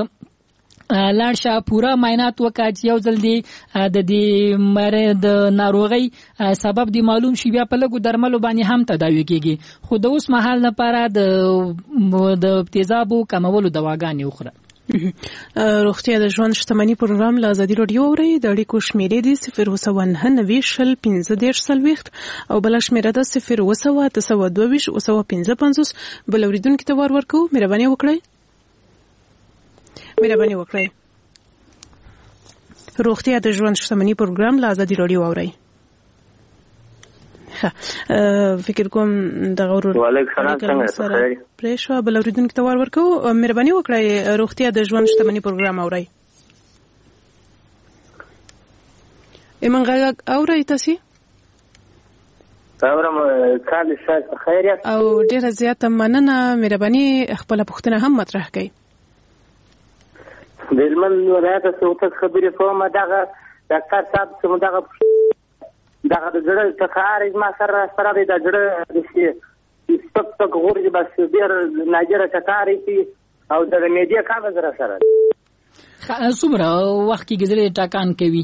لاړ شه پورا معاینات وکړه چې یو ځل دی د دې مرض د ناروغۍ سبب دی معلوم شي بیا په لګو درملو باندې هم تداوی کیږي. خو د اوس مهال لپاره د د تیزابو کمولو دواګانې وخوره. روغتیا د ژوند شتمنۍ پروګرام له ازادي راډیو اوري. د اړیکو شمیرې دي صفر اوسه نهه نوي شل پنځه دېرش څلوېښت او بل شمیره ده صفر اوسه اته سوه دوه ویشت اوسه پنځه پنځوس. بل اوریدونکو ته ور ورکو مهرباني وکړئ مهرباني وکړئ. روغتیا د ژوند شتمنۍ پروګرام له ازادي راډیو اوري. فکر کوم د غوړو وعلیکم السلام څنګه پرېښو بل اوریدونکو ته ور ورکو مهرباني وکړئ روغتیا د ژوند شتمنۍ پروګرام اوري. ایمنګه اوري تاسو اورم کال څه خیریت او ډیره زیاته مننه مهرباني خپل پوښتنه هم مطرح کړئ. دلمن ولایت څخه خبرې کوم دغه ډاکټر صاحب څنګه دغه دغه د زړه ټکار ما سره سره د زړه د سپک سپک غورځي بس ډېر ناجره ټکار کوي او د میډیا کاغذ را سره څومره وخت کې زړه ټکان کوي؟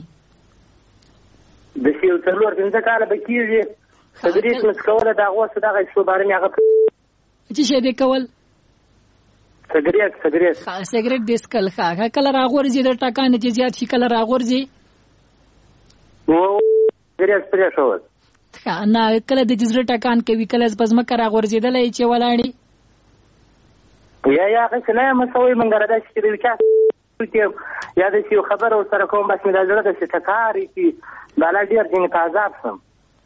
د یو څلور پنځه کاله به کېږي. سګرېټ مې څکوله د هغو څه دغه څو بارې مې هغه څه شی دې کول؟ سګرېټ سګرېټ سګرېټ دې څکل. ښه کله راغورځي د ټکان چې زیات شي کله راغورځي سګرېټ پرېښول. ښه نه کله د زړه ټکان کوي کله په ځمکه راغورځېدلی چې ولاړې یا یا هغسې نه یم سوی مونږ را داسې چې د یو چا یا داسې یو خبره ورسره کوم بس مې دا زړه داسې ټکار کي دا لا ډېر ځینې په عذاب شم.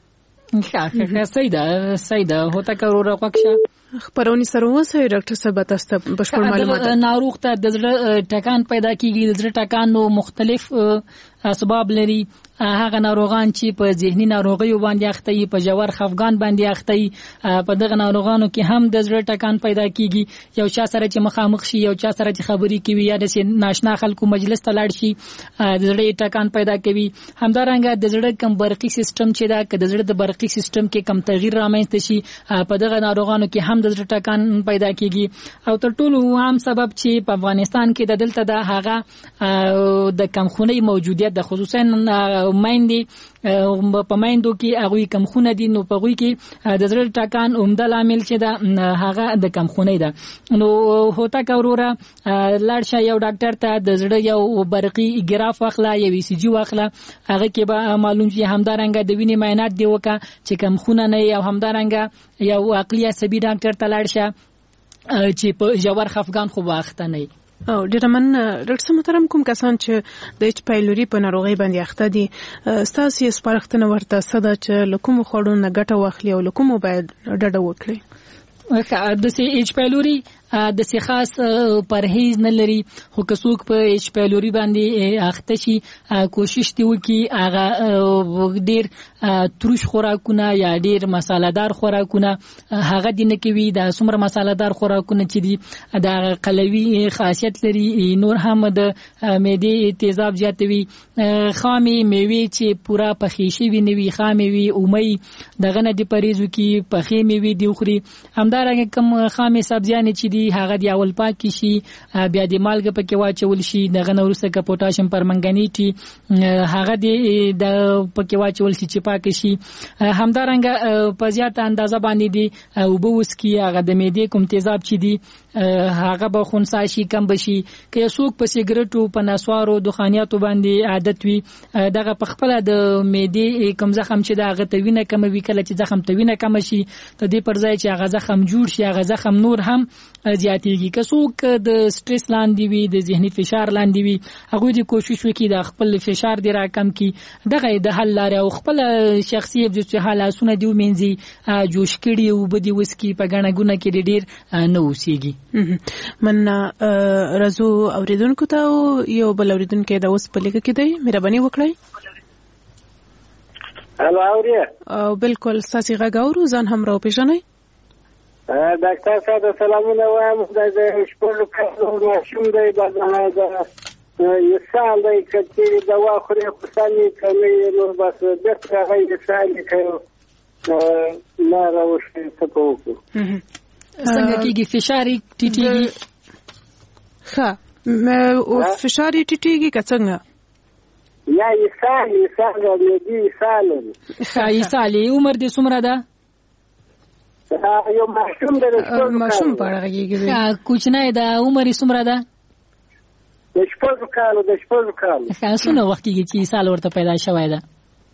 ښه ښه صحیح ده صحیح ده هوتک وروره غوږ شه. خپرونې سره اوسئ ډاکټر صاحب تاسو ته بشپړ معلومات. ناروغ ته د زړه ټکان پیدا کیږي. د زړه ټکان نو مختلف اسباب لري. هغه ناروغان چې په ذهني ناروغیو باندې اخته وي په ژور خفګان باندې اخته وي په دغه ناروغانو کې هم د زړه ټکان پیدا کیږي. یو چا سره چې مخامخ شي یو چا سره چې خبرې کوي یا د ناشنا خلکو مجلس ته لاړ شي د زړه ټکان پیدا کوي. همدارنګه د زړه کم برقي سیستم چې دا که د زړه د برقي سیستم کې کم تغییر رامنځته شي په دغه ناروغانو کې هم د زړه ټکان پیدا کیږي. او تر ټولو عام سبب چې په افغانستان کې د دلته د هغه د کمخونۍ موجودیت د خصوصا مایندې په مایندو کې هغوی کمخونه دي نو په هغوی کې د زړه ټکان عمده لامل چې ده هغه د کمخونۍ ده. نو هوتک وروره لاړ شه یو ډاکټر ته د زړه یو برقي ګراف واخله یو ای سی جي واخله هغه کې به معلوم شي. همدارنګه د وینې معاینات دی وکړه چې کمخونه نه او همدارنګه یو عقلي عصبي ډاکټر ته لاړ شه چې په ژور خفګان خو واخته نه. او ډېر من ډاکټر محترم کوم کسان چې د ایچ پایلوري په ناروغي باندې اخته دي ستاسو یې سپارښتنه ورته څه ده چې له کومو خوړو نه ګټه واخلي او له کومو باید ډډه وکړي؟ د ایچ پایلوري د څه خاص پرهیز نه لري خو که څوک په ایچ پایلوري باندې اخته شي کوشش دی وکړي هغه ډېر تروش خوراکونه یا ډېر مساله‌دار خوراکونه هغه دي نه کوي. د څومره مساله‌دار خوراکونه چې دي د قلوي خاصیت لري نور هم د معدې تیزاب زیاتوي. خامې میوې چې پورا پخې شوي نه وي خامې وي اومۍ دغه نه د پرهیز وکړي پخې میوې دي وخوري. همدارنګه کوم خامې سبزیانې چې هغه دی اول پاک شي بیا د مالګه پکې واچول شي دغه نو وروسته که پوتاشیم پرمنګنیټي هغه دی د پکې واچول شي چې پاک شي. همدارنګه په زیاته اندازه باندې دی او به وسکي هغه د معدې کوم تیزاب چې دی هغه به خونسا شي کم بشي. که څوک په سیګریټو په نسوارو دخانیاتو باندې عادت وي دغه په خپل د معدې کوم زخم چې دغه توینه کم وی کله چې زخم توینه کم شي ته دې پر ځای چې هغه زخم جوړ شي هغه زخم نور هم زیاتېږي. که څوک د سټرس لاندې وي د ذهني فشار لاندې وي هغوی د کوشش وکړي د خپل فشار دی راکم کړي دغه د حل لارې او خپل شخصي چې حالاسونه دی ومنځي جوش کړي او بدی وسکي په ګڼه ګونه کې ډېر نه اوسېږي. من رازو اوریدونکو ته یو بل اوریدونکو د اوس په لیکه کې دی مهرباني وکړئ. الو اوریا او بالکل ساسي غږ اورو ځان هم راو پیژنئ. ډاکټر صاحب سلامونه وایم د شپږ کالو ماشوم دی د یو سال دی چې دوا خوري خو سالي کوي نو بس دغه هغه سالي کوي نه راوښتي څه کوو څنګه کېږي فشار ټیټیږي؟ ښه او فشار ټیټیږي که څنګه؟ یا ایسال ایسال دی ایسال ښه ایسال عمر دې څومره ده؟ یو ماشوم دی ماشوم په اړه غږیږي کوچنی ده عمر یې څومره ده؟ د شپږو کالو د شپږو کالو ښه څونه وخت کېږي چې ایسال ورته پیدا شوی ده؟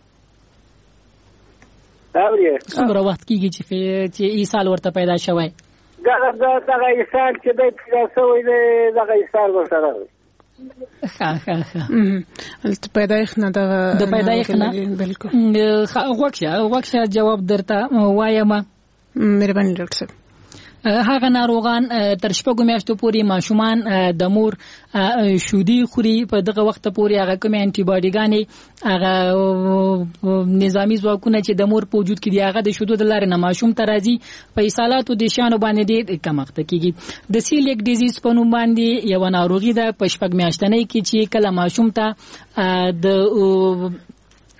څومره وخت کېږي چې ایسال ورته پیدا شوی؟ دغه دغه ایسال چې دی پیدا شوی دی دغه ایسال ورسره دی. ښه ښه ښه هلته پیدایښت نه دغه د پیدایښت نه بالکل غوږ شه غوږ شه جواب درته وایم. مهرباني ډاکټر صاحب. هغه ناروغان تر شپږو میاشتو پورې ماشومان د مور شودي خوري په دغه وخت پورې هغه کومې انټي باډیګانې هغه نظامی ځواکونه چې د مور په وجود کې دي هغه د شودو د لارې نه ماشوم ته راځي په ایسالاتو د شیانو باندې ډېر کمښت کېږي. د سیلیک ډیزیز په نوم باندې یوه ناروغي ده په شپږ میاشتنۍ کې چې کله ماشوم ته د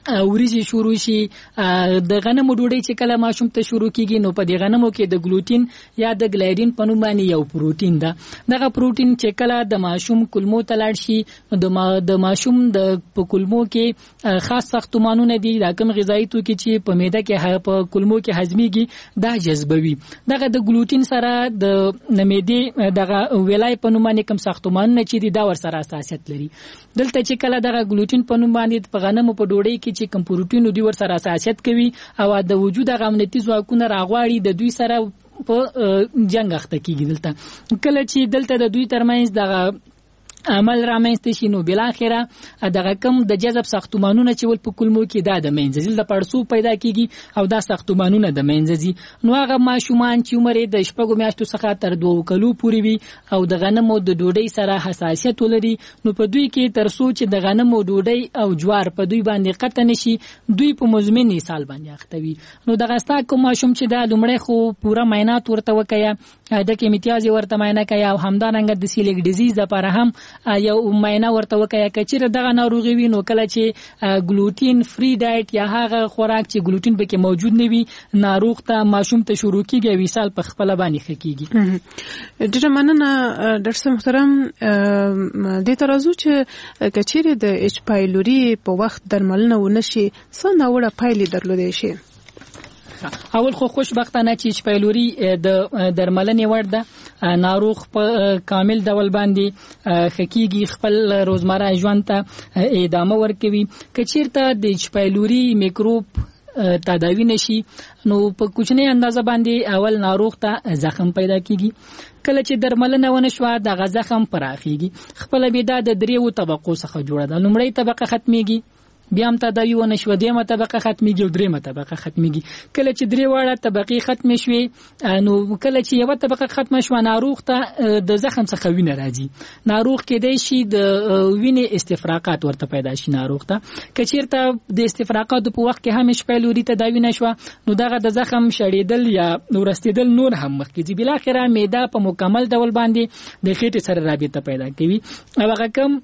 وريجي شروع شي د غنمو ډوډۍ چې کله ماشوم ته شروع کیږي نو په دې غنمو کې د ګلوټین یا د ګلایډین په نوم باندې یو پروتین ده. دغه پروتین چې کله د ماشوم کولمو ته لاړ شي د د ماشوم د په کولمو کې خاص ساختمانونه دي دا کوم غذایی توکي چې په معده کې په کولمو کې هضميږي دا جذبوي. دغه د ګلوټین سره د معده دغه ویلای په نوم باندې کوم ساختمانونه چې دي دا ور سره اساسیت لري. دلته چې کله دغه ګلوټین په نوم باندې په غنمو په ډوډۍ کې چې کوم پروتین دی ور سره اساسیت کوي او د وجود هغه امنیتي ځواکونه راغواړي د دوی سره په جنگ اخته کیږي. دلته کله چې دلته د دوی ترمنځ دغه عمل رامنځته شي نو بل اخره دغه کم د جذب ساختمانونه چې ول په کولمو کې دا د منځل د پړسو پیدا کیږي او دا ساختمانونه د منځي نو هغه ماشومان چې عمر د شپږو میاشتو څخه تر دوه کلو پورې وي او د غنمو د ډوډۍ سره حساسیت ولري نو په دوی کې تر څو چې د غنمو ډوډۍ او جوار په دوی باندې قطع نشي دوی په مزمن مثال باندې اختوي. نو دغه ستا کوم ماشوم چې دا لومړی خو پوره معاینات ورته وکیا د کې امتیاز ورته معاینه کوي او همدارنګه د سیلیک ډیزیز لپاره هم یو معاینه ورته وکیا کچېره دغه ناروغي وي نو کله چې ګلوټین فری ډایټ یا هغه خوراک چې ګلوټین پکې موجود نه وي ناروغ ته ماشوم ته شروع کیږي وصال په خپل باندې خکېږي. ډېر مننه ډاکټر صاحب محترم. د ترازو چې کچېره د ایچ پایلوري په وخت درملنه ونشي څه ناوړه پایلې درلودي شي؟ اول خو خوشبختانه چې پایلوري د درملنې وړ ده ناروغ په کامل ډول باندې خکېږي خپل روزمره ژوند ته ادامه ورکوي. کچیرته د پایلوري میکروب تداوی نشي نو په کوچنی اندازه باندې اول ناروغ ته زخم پیدا کیږي. کله چې درملنه ونه شوه د زخم پراخیږي خپل بيدا د دریو طبقو څخه جوړه ده. لومړی طبقه ختميږي بیا هم تداوی ونه شو دیمه طبقه ختميږي او دریمه طبقه ختميږي. کله چې درې واړه طبقې ختم شوي نو کله چې یو طبقه ختم شو ناروغ ته د زخم څخه وینه راځي. ناروغ کې د شي د وینې استفراقات ورته پیدا شي ناروغ ته. کچیرته د استفراقات په وخت کې هم شپایلوري تداوی نشو نو دغه د زخم شړېدل یا ورستېدل نور هم مخکې بل اخره معده په مکمل ډول باندې د خېټې سره رابطه پیدا کوي او هغه کم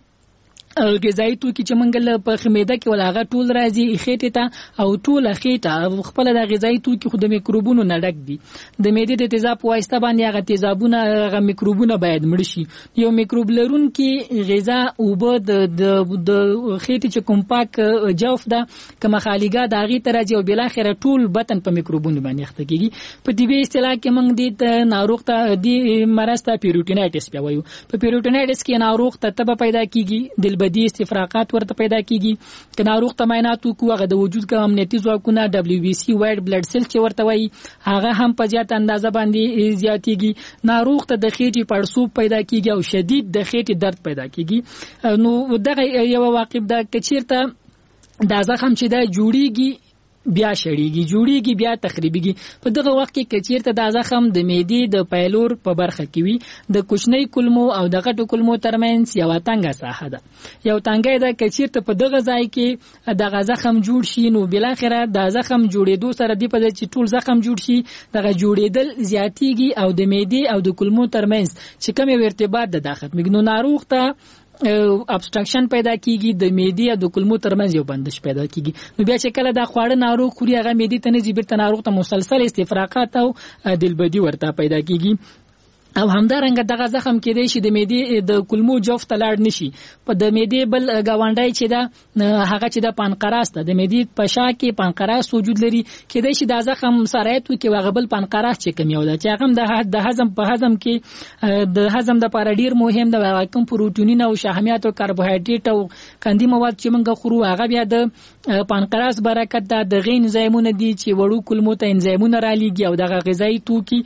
غذایی توکي چې منګل په خمیده کې ولاغه ټول راځي خېټه ته او ټول خېټه خپل د غذایی توکي خو د میکروبونو نه ډک دي. د معدې د تیزاب واسطه باندې هغه تیزابونه هغه میکروبونه باید مړ شي. یو میکروب لرونکي غذا او د د خېټه چې کوم پاک جوف ده کوم خالیګا د هغه ترځي او بل اخره ټول بدن په میکروبونو باندې اخته کیږي. په دې اصطلاح کې موږ د ناروغ ته د مرض ته پیروټینایټس پیوایو. په پیروټینایټس کې ناروغ ته تب پیدا کیږي بدی استفراقات ورته پیدا کیږي. ک ناروغ ته معاینات وکړو هغه د وجود کوم امنیتي ځواکونه دبليو بي سي وایډ بلډ سیل چې ورته وایي هغه هم په زیات اندازه باندې زیاتېږي. ناروغ ته د خېټې پړسوب پیدا کیږي او شدید د خېټې درد پیدا کیږي. نو دغه یو واقع ده کچیرته دا زخم چې دا جوړیږي بیا شړیږي جوړیږي بیا تخریبيږي. په دغه وخت کې کچیرته د زخم د معدې د پایلور په برخه کې وي د کوچنی کولمو او د غټو کولمو ترمنځ یو تنګه ساحه ده. یو تنګه ده کچیرته په دغه ځای کې د زخم جوړ شي نو بل اخره د زخم جوړېدو سره دی په چې ټول زخم جوړ شي دغه جوړېدل زیاتیږي او د معدې او د کولمو ترمنځ چې کوم ارتباط ده د ختمېږي نو ناروغ ته ابستراکشن پیدا کیږي د معدې او د کولمو ترمنځ یو بندش پیدا کیږي. نو بیا چې کله دا خواړه ناروغ خوري هغه معدې ته نه ځي بیرته ناروغ ته مسلسل استفراقات او دلبدي ورته پیدا کیږي. او همدارنګه دغه زخم کې دی چې د معدې د کولمو جوف تلاړ نشي په د معدې بل گاونډای چې دا هغه چې د پانقراس ته د معدې په شا کې پانقراس وجود لري کې دی چې د زخم سرایت کې وغبل پانقراس چې کم یو ده چې هغه د هضم په هضم کې د هضم د لپاره ډیر مهم ده. کوم پروتینونه او شحمیات او کاربوهایډریټ او کندي مواد چې موږ خورو هغه بیا د پانقراس برکت ده د غین انزایمونه دي چې وړو کولمو ته انزایمونه را لېږي او دغه غذایی توکي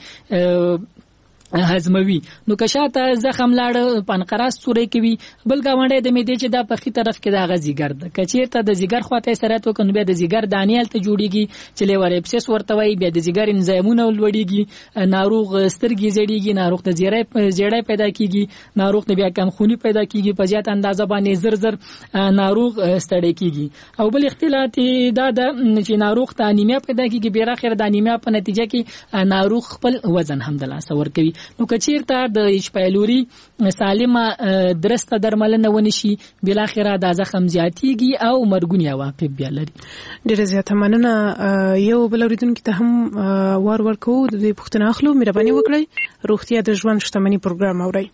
هضموي. نو که شاته زخم لاړ پانقراس سورې کوي بل گاونډي د معدې چې د پخې طرف کې د غزيګر د کچیرته د زیګر خواته سرات وکړو بیا د زیګر دانیال ته جوړیږي چې لیور اپسس ورته وایي بیا د زیګر انزایمونه ولوړیږي ناروغ سترګې زړیږي ناروغ ته زیړې زیړې پیدا کیږي ناروغ ته بیا کم خوني پیدا کیږي په زیات اندازه باندې زر زر ناروغ ستړی کیږي. او بل اختلاط دا د چې ناروغ ته انیمیا پیدا کیږي بیر اخر د انیمیا په نتیجه کې ناروغ خپل وزن هم د لاس ور کوي. نو کچیرته د ایچ پایلوري سالمه درسته درملنه ونشي بل اخره د زخم زیاتیږي او مرګونی عواقب بیا لري. ډیره زیاته مننه. یو بل اوریدونکو ته هم وار ورکو د پښتنه اخلو مهرباني وکړئ روغتیا د ژوند شتمنۍ پروګرام اورئ.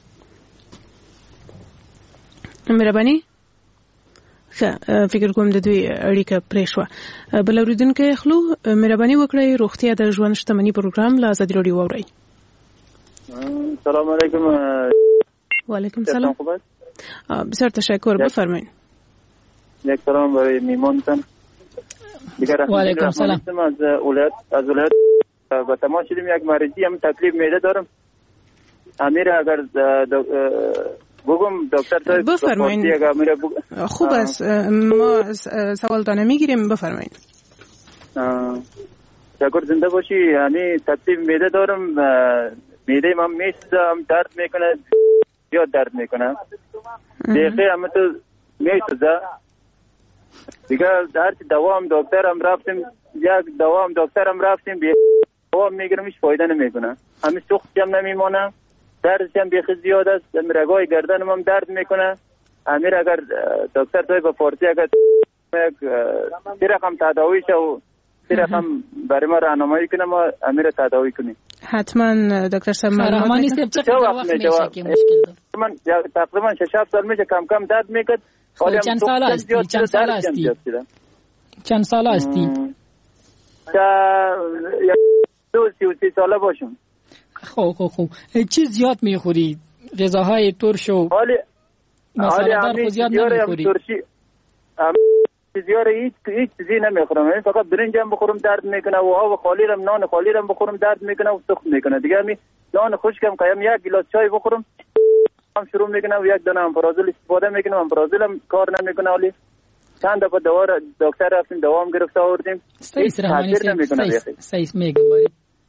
مهرباني فکر کوم د دوی اړیکه پرې شوه. بل اوریدونکو اخلو مهرباني وکړئ روغتیا د ژوند شتمنۍ پروګرام له ازادي راډیو اورئ. سلام علیکم. وعلیکم سلام. بسیار تشکر، بفرمایید. یک سلام برای میمانتان. وعلیکم سلام. از ولایت از ولایت با تماس شدیم یک مریضی هم تکلیف معده دارم. امیر اگر بگم دکتر تو بفرمایید. خوب است، ما سوالتان میگیریم، بفرمایید. شکر زنده باشی. یعنی تکلیف معده دارم، معده من میسوزم، درد میکنه، زیاد درد میکنه. دقیقه همه تو میسوزه. دیگه هر چی دوا هم دکتر هم رفتیم، یک دوا هم دکتر هم رفتیم، دوا هم میگیرم هیچ فایده نمیکنه. همین سوختی هم نمیمانه، دردش هم بیخی زیاد است، رگای گردنم هم درد میکنه. امیر اگر دکتر توی به فارسی اگر سی رقم تداوی شه و سی رقم برای ما راهنمایی کنه ما امیر تداوی کنیم. حتما دکتر صاحب رحمانی صاحب چقدر وقت میشه که مشکل داره؟ من تقریبا شش هفت سال میشه کم کم درد میکرد. چند سال هستی؟ چند سال هستی؟ چند سال هستی؟ دو سی و سی ساله باشم. خب خب خب چی زیاد میخوری؟ غذاهای ترش و مساله دار خود زیاد نمیخوری؟ زیاره هیچ هیچ چیزی نمیخورم، فقط برنج هم بخورم درد میکنه و آب خالی هم نان خالی هم بخورم درد میکنه و سخت میکنه. دیگه همین نان خشکم قایم یک گلاس چای بخورم هم شروع میکنه و یک دانه امپرازول استفاده میکنم، امپرازول هم کار نمیکنه. ولی چند دفعه دوا دکتر رفتیم دوا هم گرفته آوردیم. صحیح رحمانی صاحب صحیح میگم باری.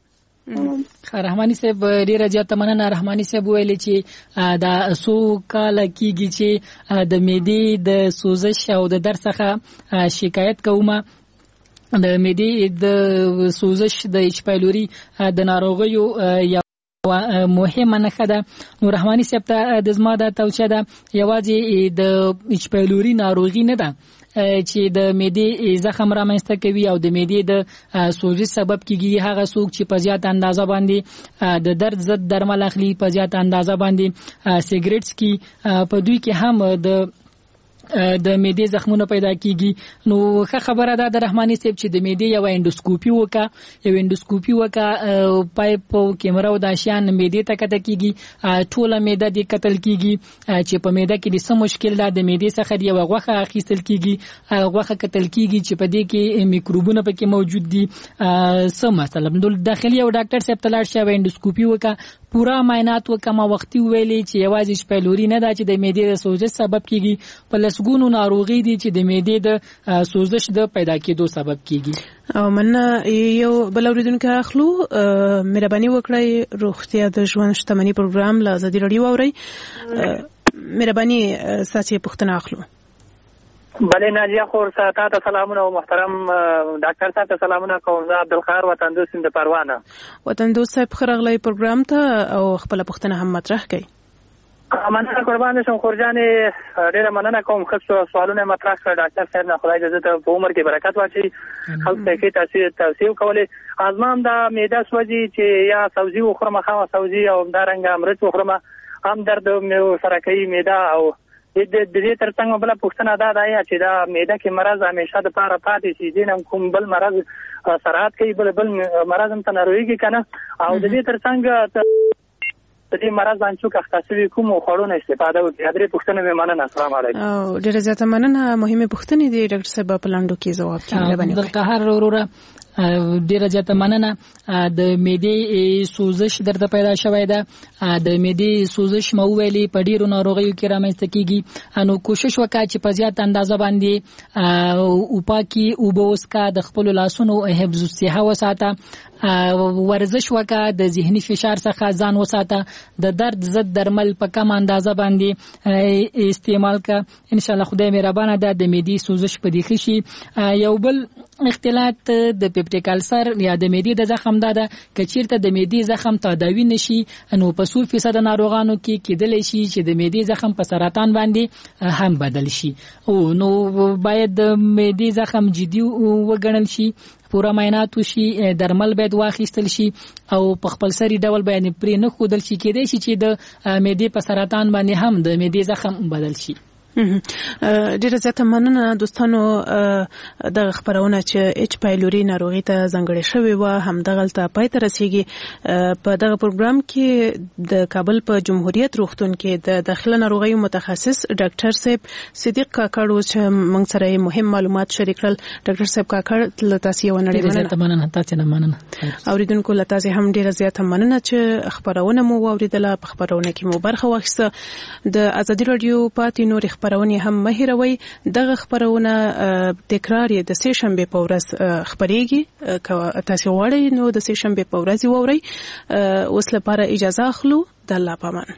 رحمانی صاحب ډیره زیاته مننه. رحمانی صاحب ویلي چې دا سو کال کېږي چې د معدې د سوزش او د درد څخه شکایت کومه. د معدې د سوزش د ایچ پایلوري د ناروغیو یا مهمه نښه ده. نو رحمانی صاحب ته د زما د توصیه ده یوازې د ایچ پایلوري ناروغي نه ده چې د معدې زخم رامنځته کوي او د معدې د سوزش سبب کیږي. هغه څوک چې په زیات اندازه باندې د درد ضد درمل اخلي، په زیات اندازه باندې سیګریټ سکي، په دوی کې هم د د معدې زخمونه پیدا کیږي. نو ښه خبره ده د رحمانی صاحب چې د معدې یو انډوسکوپي وکا یو انډوسکوپي وکا پایپ او کیمرا او د شان معدې ته کته کیږي، ټوله معده د قتل کیږي چې په معده کې د څه مشکل ده. د معدې څخه دی غوښه اخیستل کیږي، غوښه قتل کیږي چې په دې کې میکروبونه پکې موجود دي. څه مثلا د داخلي او ډاکټر صاحب تلاړ شوی انډوسکوپي وکا پورا معاینات وکما وختي ویلي چې یوازې پایلوري نه ده چې د معدې د سوزش سبب کیږي، په لسګونو ناروغي دي چې د معدې د سوزش د پیدا کېدو سبب کیږي. او من یو بل اوریدونکو اخلو مهرباني وکړئ روغتیا د ژوند شتمنۍ پروګرام له ازادي راډیو اورئ. مهرباني ساسي پښتنه اخلو. بله ناجیه خور ساته ته سلامونه او محترم ډاکټر صاحب ته سلامونه کوم. زه عبدالخار وطن دوست د پروانه. وطن دوست صاحب خرغلی پروګرام ته او خپل پښتنه هم مطرح کړئ. مننه قربان شم خورجانې، ډیره مننه کوم. ښه سوالونه مطرح کړ ډاکټر صاحب، نه خدای دې ته په عمر کې برکت واچوي، خلک ته کې تاثیر توصیه کولې. ازمام دا معده سوځي چې یا سبزي وخورم، خامه سبزي او همدارنګه مرچ وخورم، هم درد مې سره کوي معده. او د دې ترڅنګ بله پوښتنه دا ده چې دا معده کې مرض همیشه دپاره پاتې شي، ځینې هم کوم بل مرض سرعت کوي، بل بل مرض هم ته ناروغېږي که نه. او د دې ترڅنګ د دې مرض باندې څوک اخته شوي کومو خوړو نه استفاده وکړي. درې پوښتنې مې مننه. السلام علیکم. او ډېره زیاته مننه. مهمې پوښتنې دي ډاکټر صاحب په لاندو کې ځواب کړي. عبدالقهار وروره ډیره زیاته مننه. د معدې سوزش درته پیدا شوی ده. د معدې سوزش مو ویلي په ډیرو ناروغیو کې رامنځته کیږي. نو کوشش وکړه چې په زیات اندازه باندې او پاکي اوبه وڅښه، د خپلو لاسونو حفظ الصحه وساته، ورزش وکړه، د ذهني فشار څخه ځان وساته، د درد ضد درمل په کم اندازه باندې استعمال کړه. ان شاء الله خدای مهربانه ده د معدې سوزش په دې ښه شي. یو بل اختلاط د پیپټیک السر یا د معدې د زخم دا ده کچیرته د معدې زخم تداوی نشي نو په څو فیصد ناروغانو کې کېدلی شي چې د معدې زخم په سرطان باندې هم بدل شي او نو باید د معدې زخم جدي وګڼل شي پورا معاینات وشي درمل باید واخیستل شي او په خپل سری ډول باندې پرې نه خودل شي کېدای شي چې د معدې په سرطان باندې هم د معدې زخم بدل شي. ډیره زیاته مننه دوستانو د خبرونه چې اچ پایلوري ناروغي ته ځانګړې شوې و هم دغلته پای ته رسیږي په دغه پروګرام کې د کابل په جمهوریت روغتون کې د داخله ناروغیو متخصص ډاکټر صاحب صدیق کاکړ چې موږ سره مهم معلومات شریک کړل. ډاکټر صاحب کاکړ له تاسو یو نړۍ مننه تاسو نه مننه اوریدونکو له تاسو هم ډیره زیاته مننه چې خبرونه مو واوریدله په خبرونه کې مو برخه واخیسته. د ازادي رادیو پاتې نور خبرونه هم مهیروي دغه خبرونه تکرار یې د سه شنبه په ورځ خبريږي که تاسو غواړئ نو د سه شنبه په ورځ ووري. اوس لپاره اجازه اخلو د الله پامان.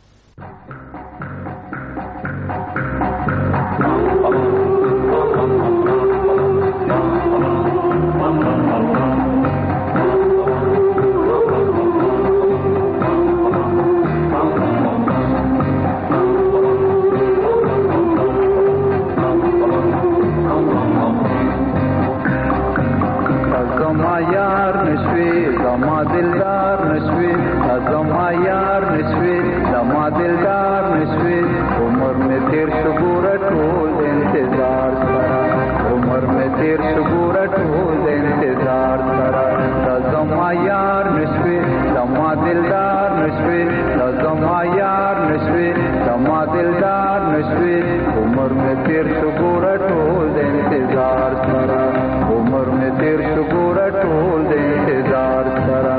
یار نشوی زما دلدار نشوی زما یار نشوی زما دلدار نشوی عمر میں تیر شگور ټول انتظار سرا عمر میں تیر شگور ټول انتظار سرا زما یار نشوی زما دلدار نشوی زما یار نشوی زما دلدار نشوی عمر میں تیر شگور ټول انتظار سرا عمر میں تیر شگور ټول انتظار سرا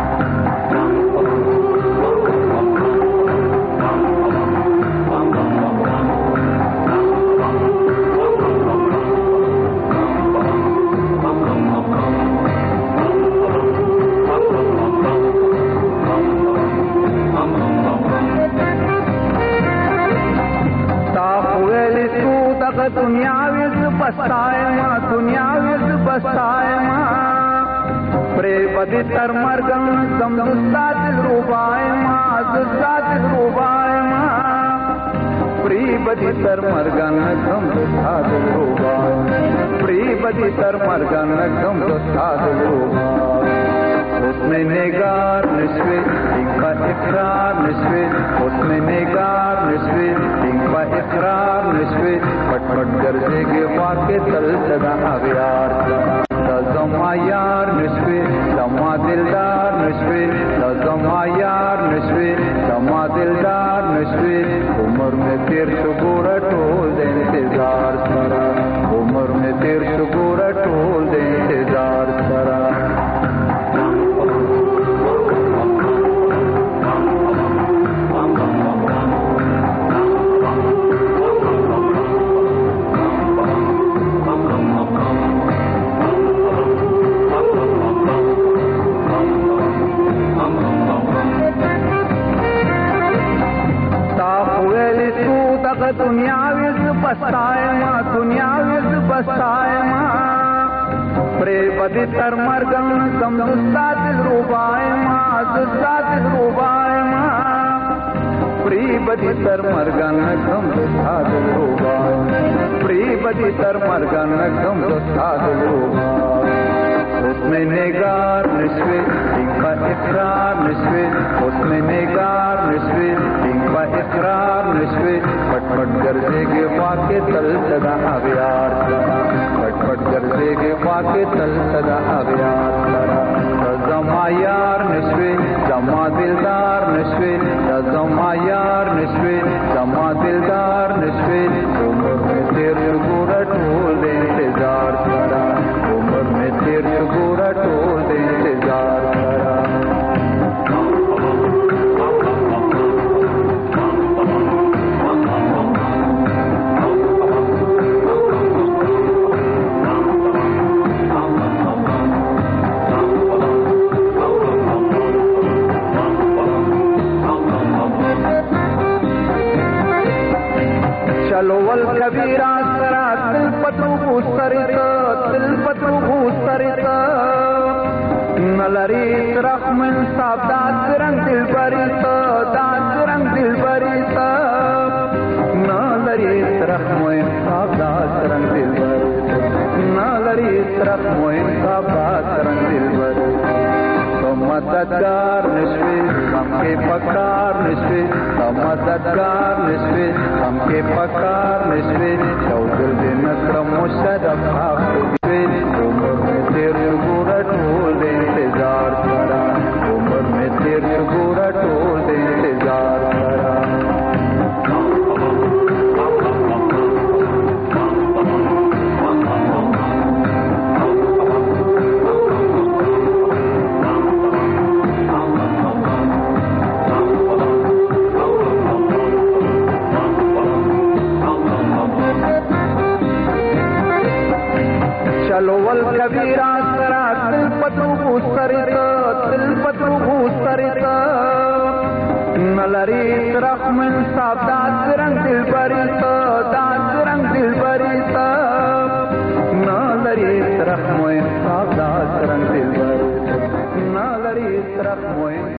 دنیا وز بستائے ماں دنیا وز بستائے ماں پرے بدی تر مرگن سم دستا دل روبائے ماں دستا دل روبائے ماں پری بدی تر مرگن سم دستا دل روبائے پری بدی تر مرگن سم دستا دل روبائے اس میں نگار نشوے ان کا اقرار نشوے اس میں نگار نشوے ان کا اقرار نشوے پٹ پٹ گرجے کے واقع تل صدا اغیار زما یار نشوے زما دلدار نشوے زما یار نشوے زما دلدار نشوے عمر میں تیر شگور ټول انتظار سرا عمر میں تیر شگور ټول انتظار سرا دنیا وز بستائے ماں دنیا وز بستائے ماں پرے بدی تر مرگن سم دستا دل روبائے ماں دستا دل روبائے ماں پری بدی تر مرگن سم دستا دل روبائے پری بدی تر مرگن سم دستا دل روبائے اس میں نگار نشوے ان کا اقرار نشوے اس میں نگار نشوے ان کا اقرار نشوے پٹ پٹ گرجے کے واقع تل صدا اغیار سرا پٹ پٹ گرجے کے واقع تل صدا اغیار سرا زما یار نشوے زما دلدار نشوے زما یار نشوے زما دلدار نشوے عمر میں تیر شگور ټول انتظار سرا عمر میں تیر شگور ټول انتظار سرا چلو ول کبیرہ سرا دل پتو کو سرت دل پتو نلری رحم انصاف داس رنگ دل بری تا داس رنگ دل بری تا نلری رحم انصاف داس رنگ دل بری نلری رحم انصاف داس رنگ دل بری مددگار نشوی ہم کے پکار نشوی مددگار نشوی ہم کے پکار نشوی چودر دن کرم مشرف حافظ عمر میں تیرے گورا ٹول دے انتظار کرا عمر میں تیرے گورا ٹول دے انتظار کرا چلول کبیرہ سرا تل پتو بوستریتا تل پتو بوستریتا نلری رحم انصاف داس رنگ دل بریتا داس رنگ دل بریتا نلری رحم انصاف داس رنگ دل بریتا نلری رحم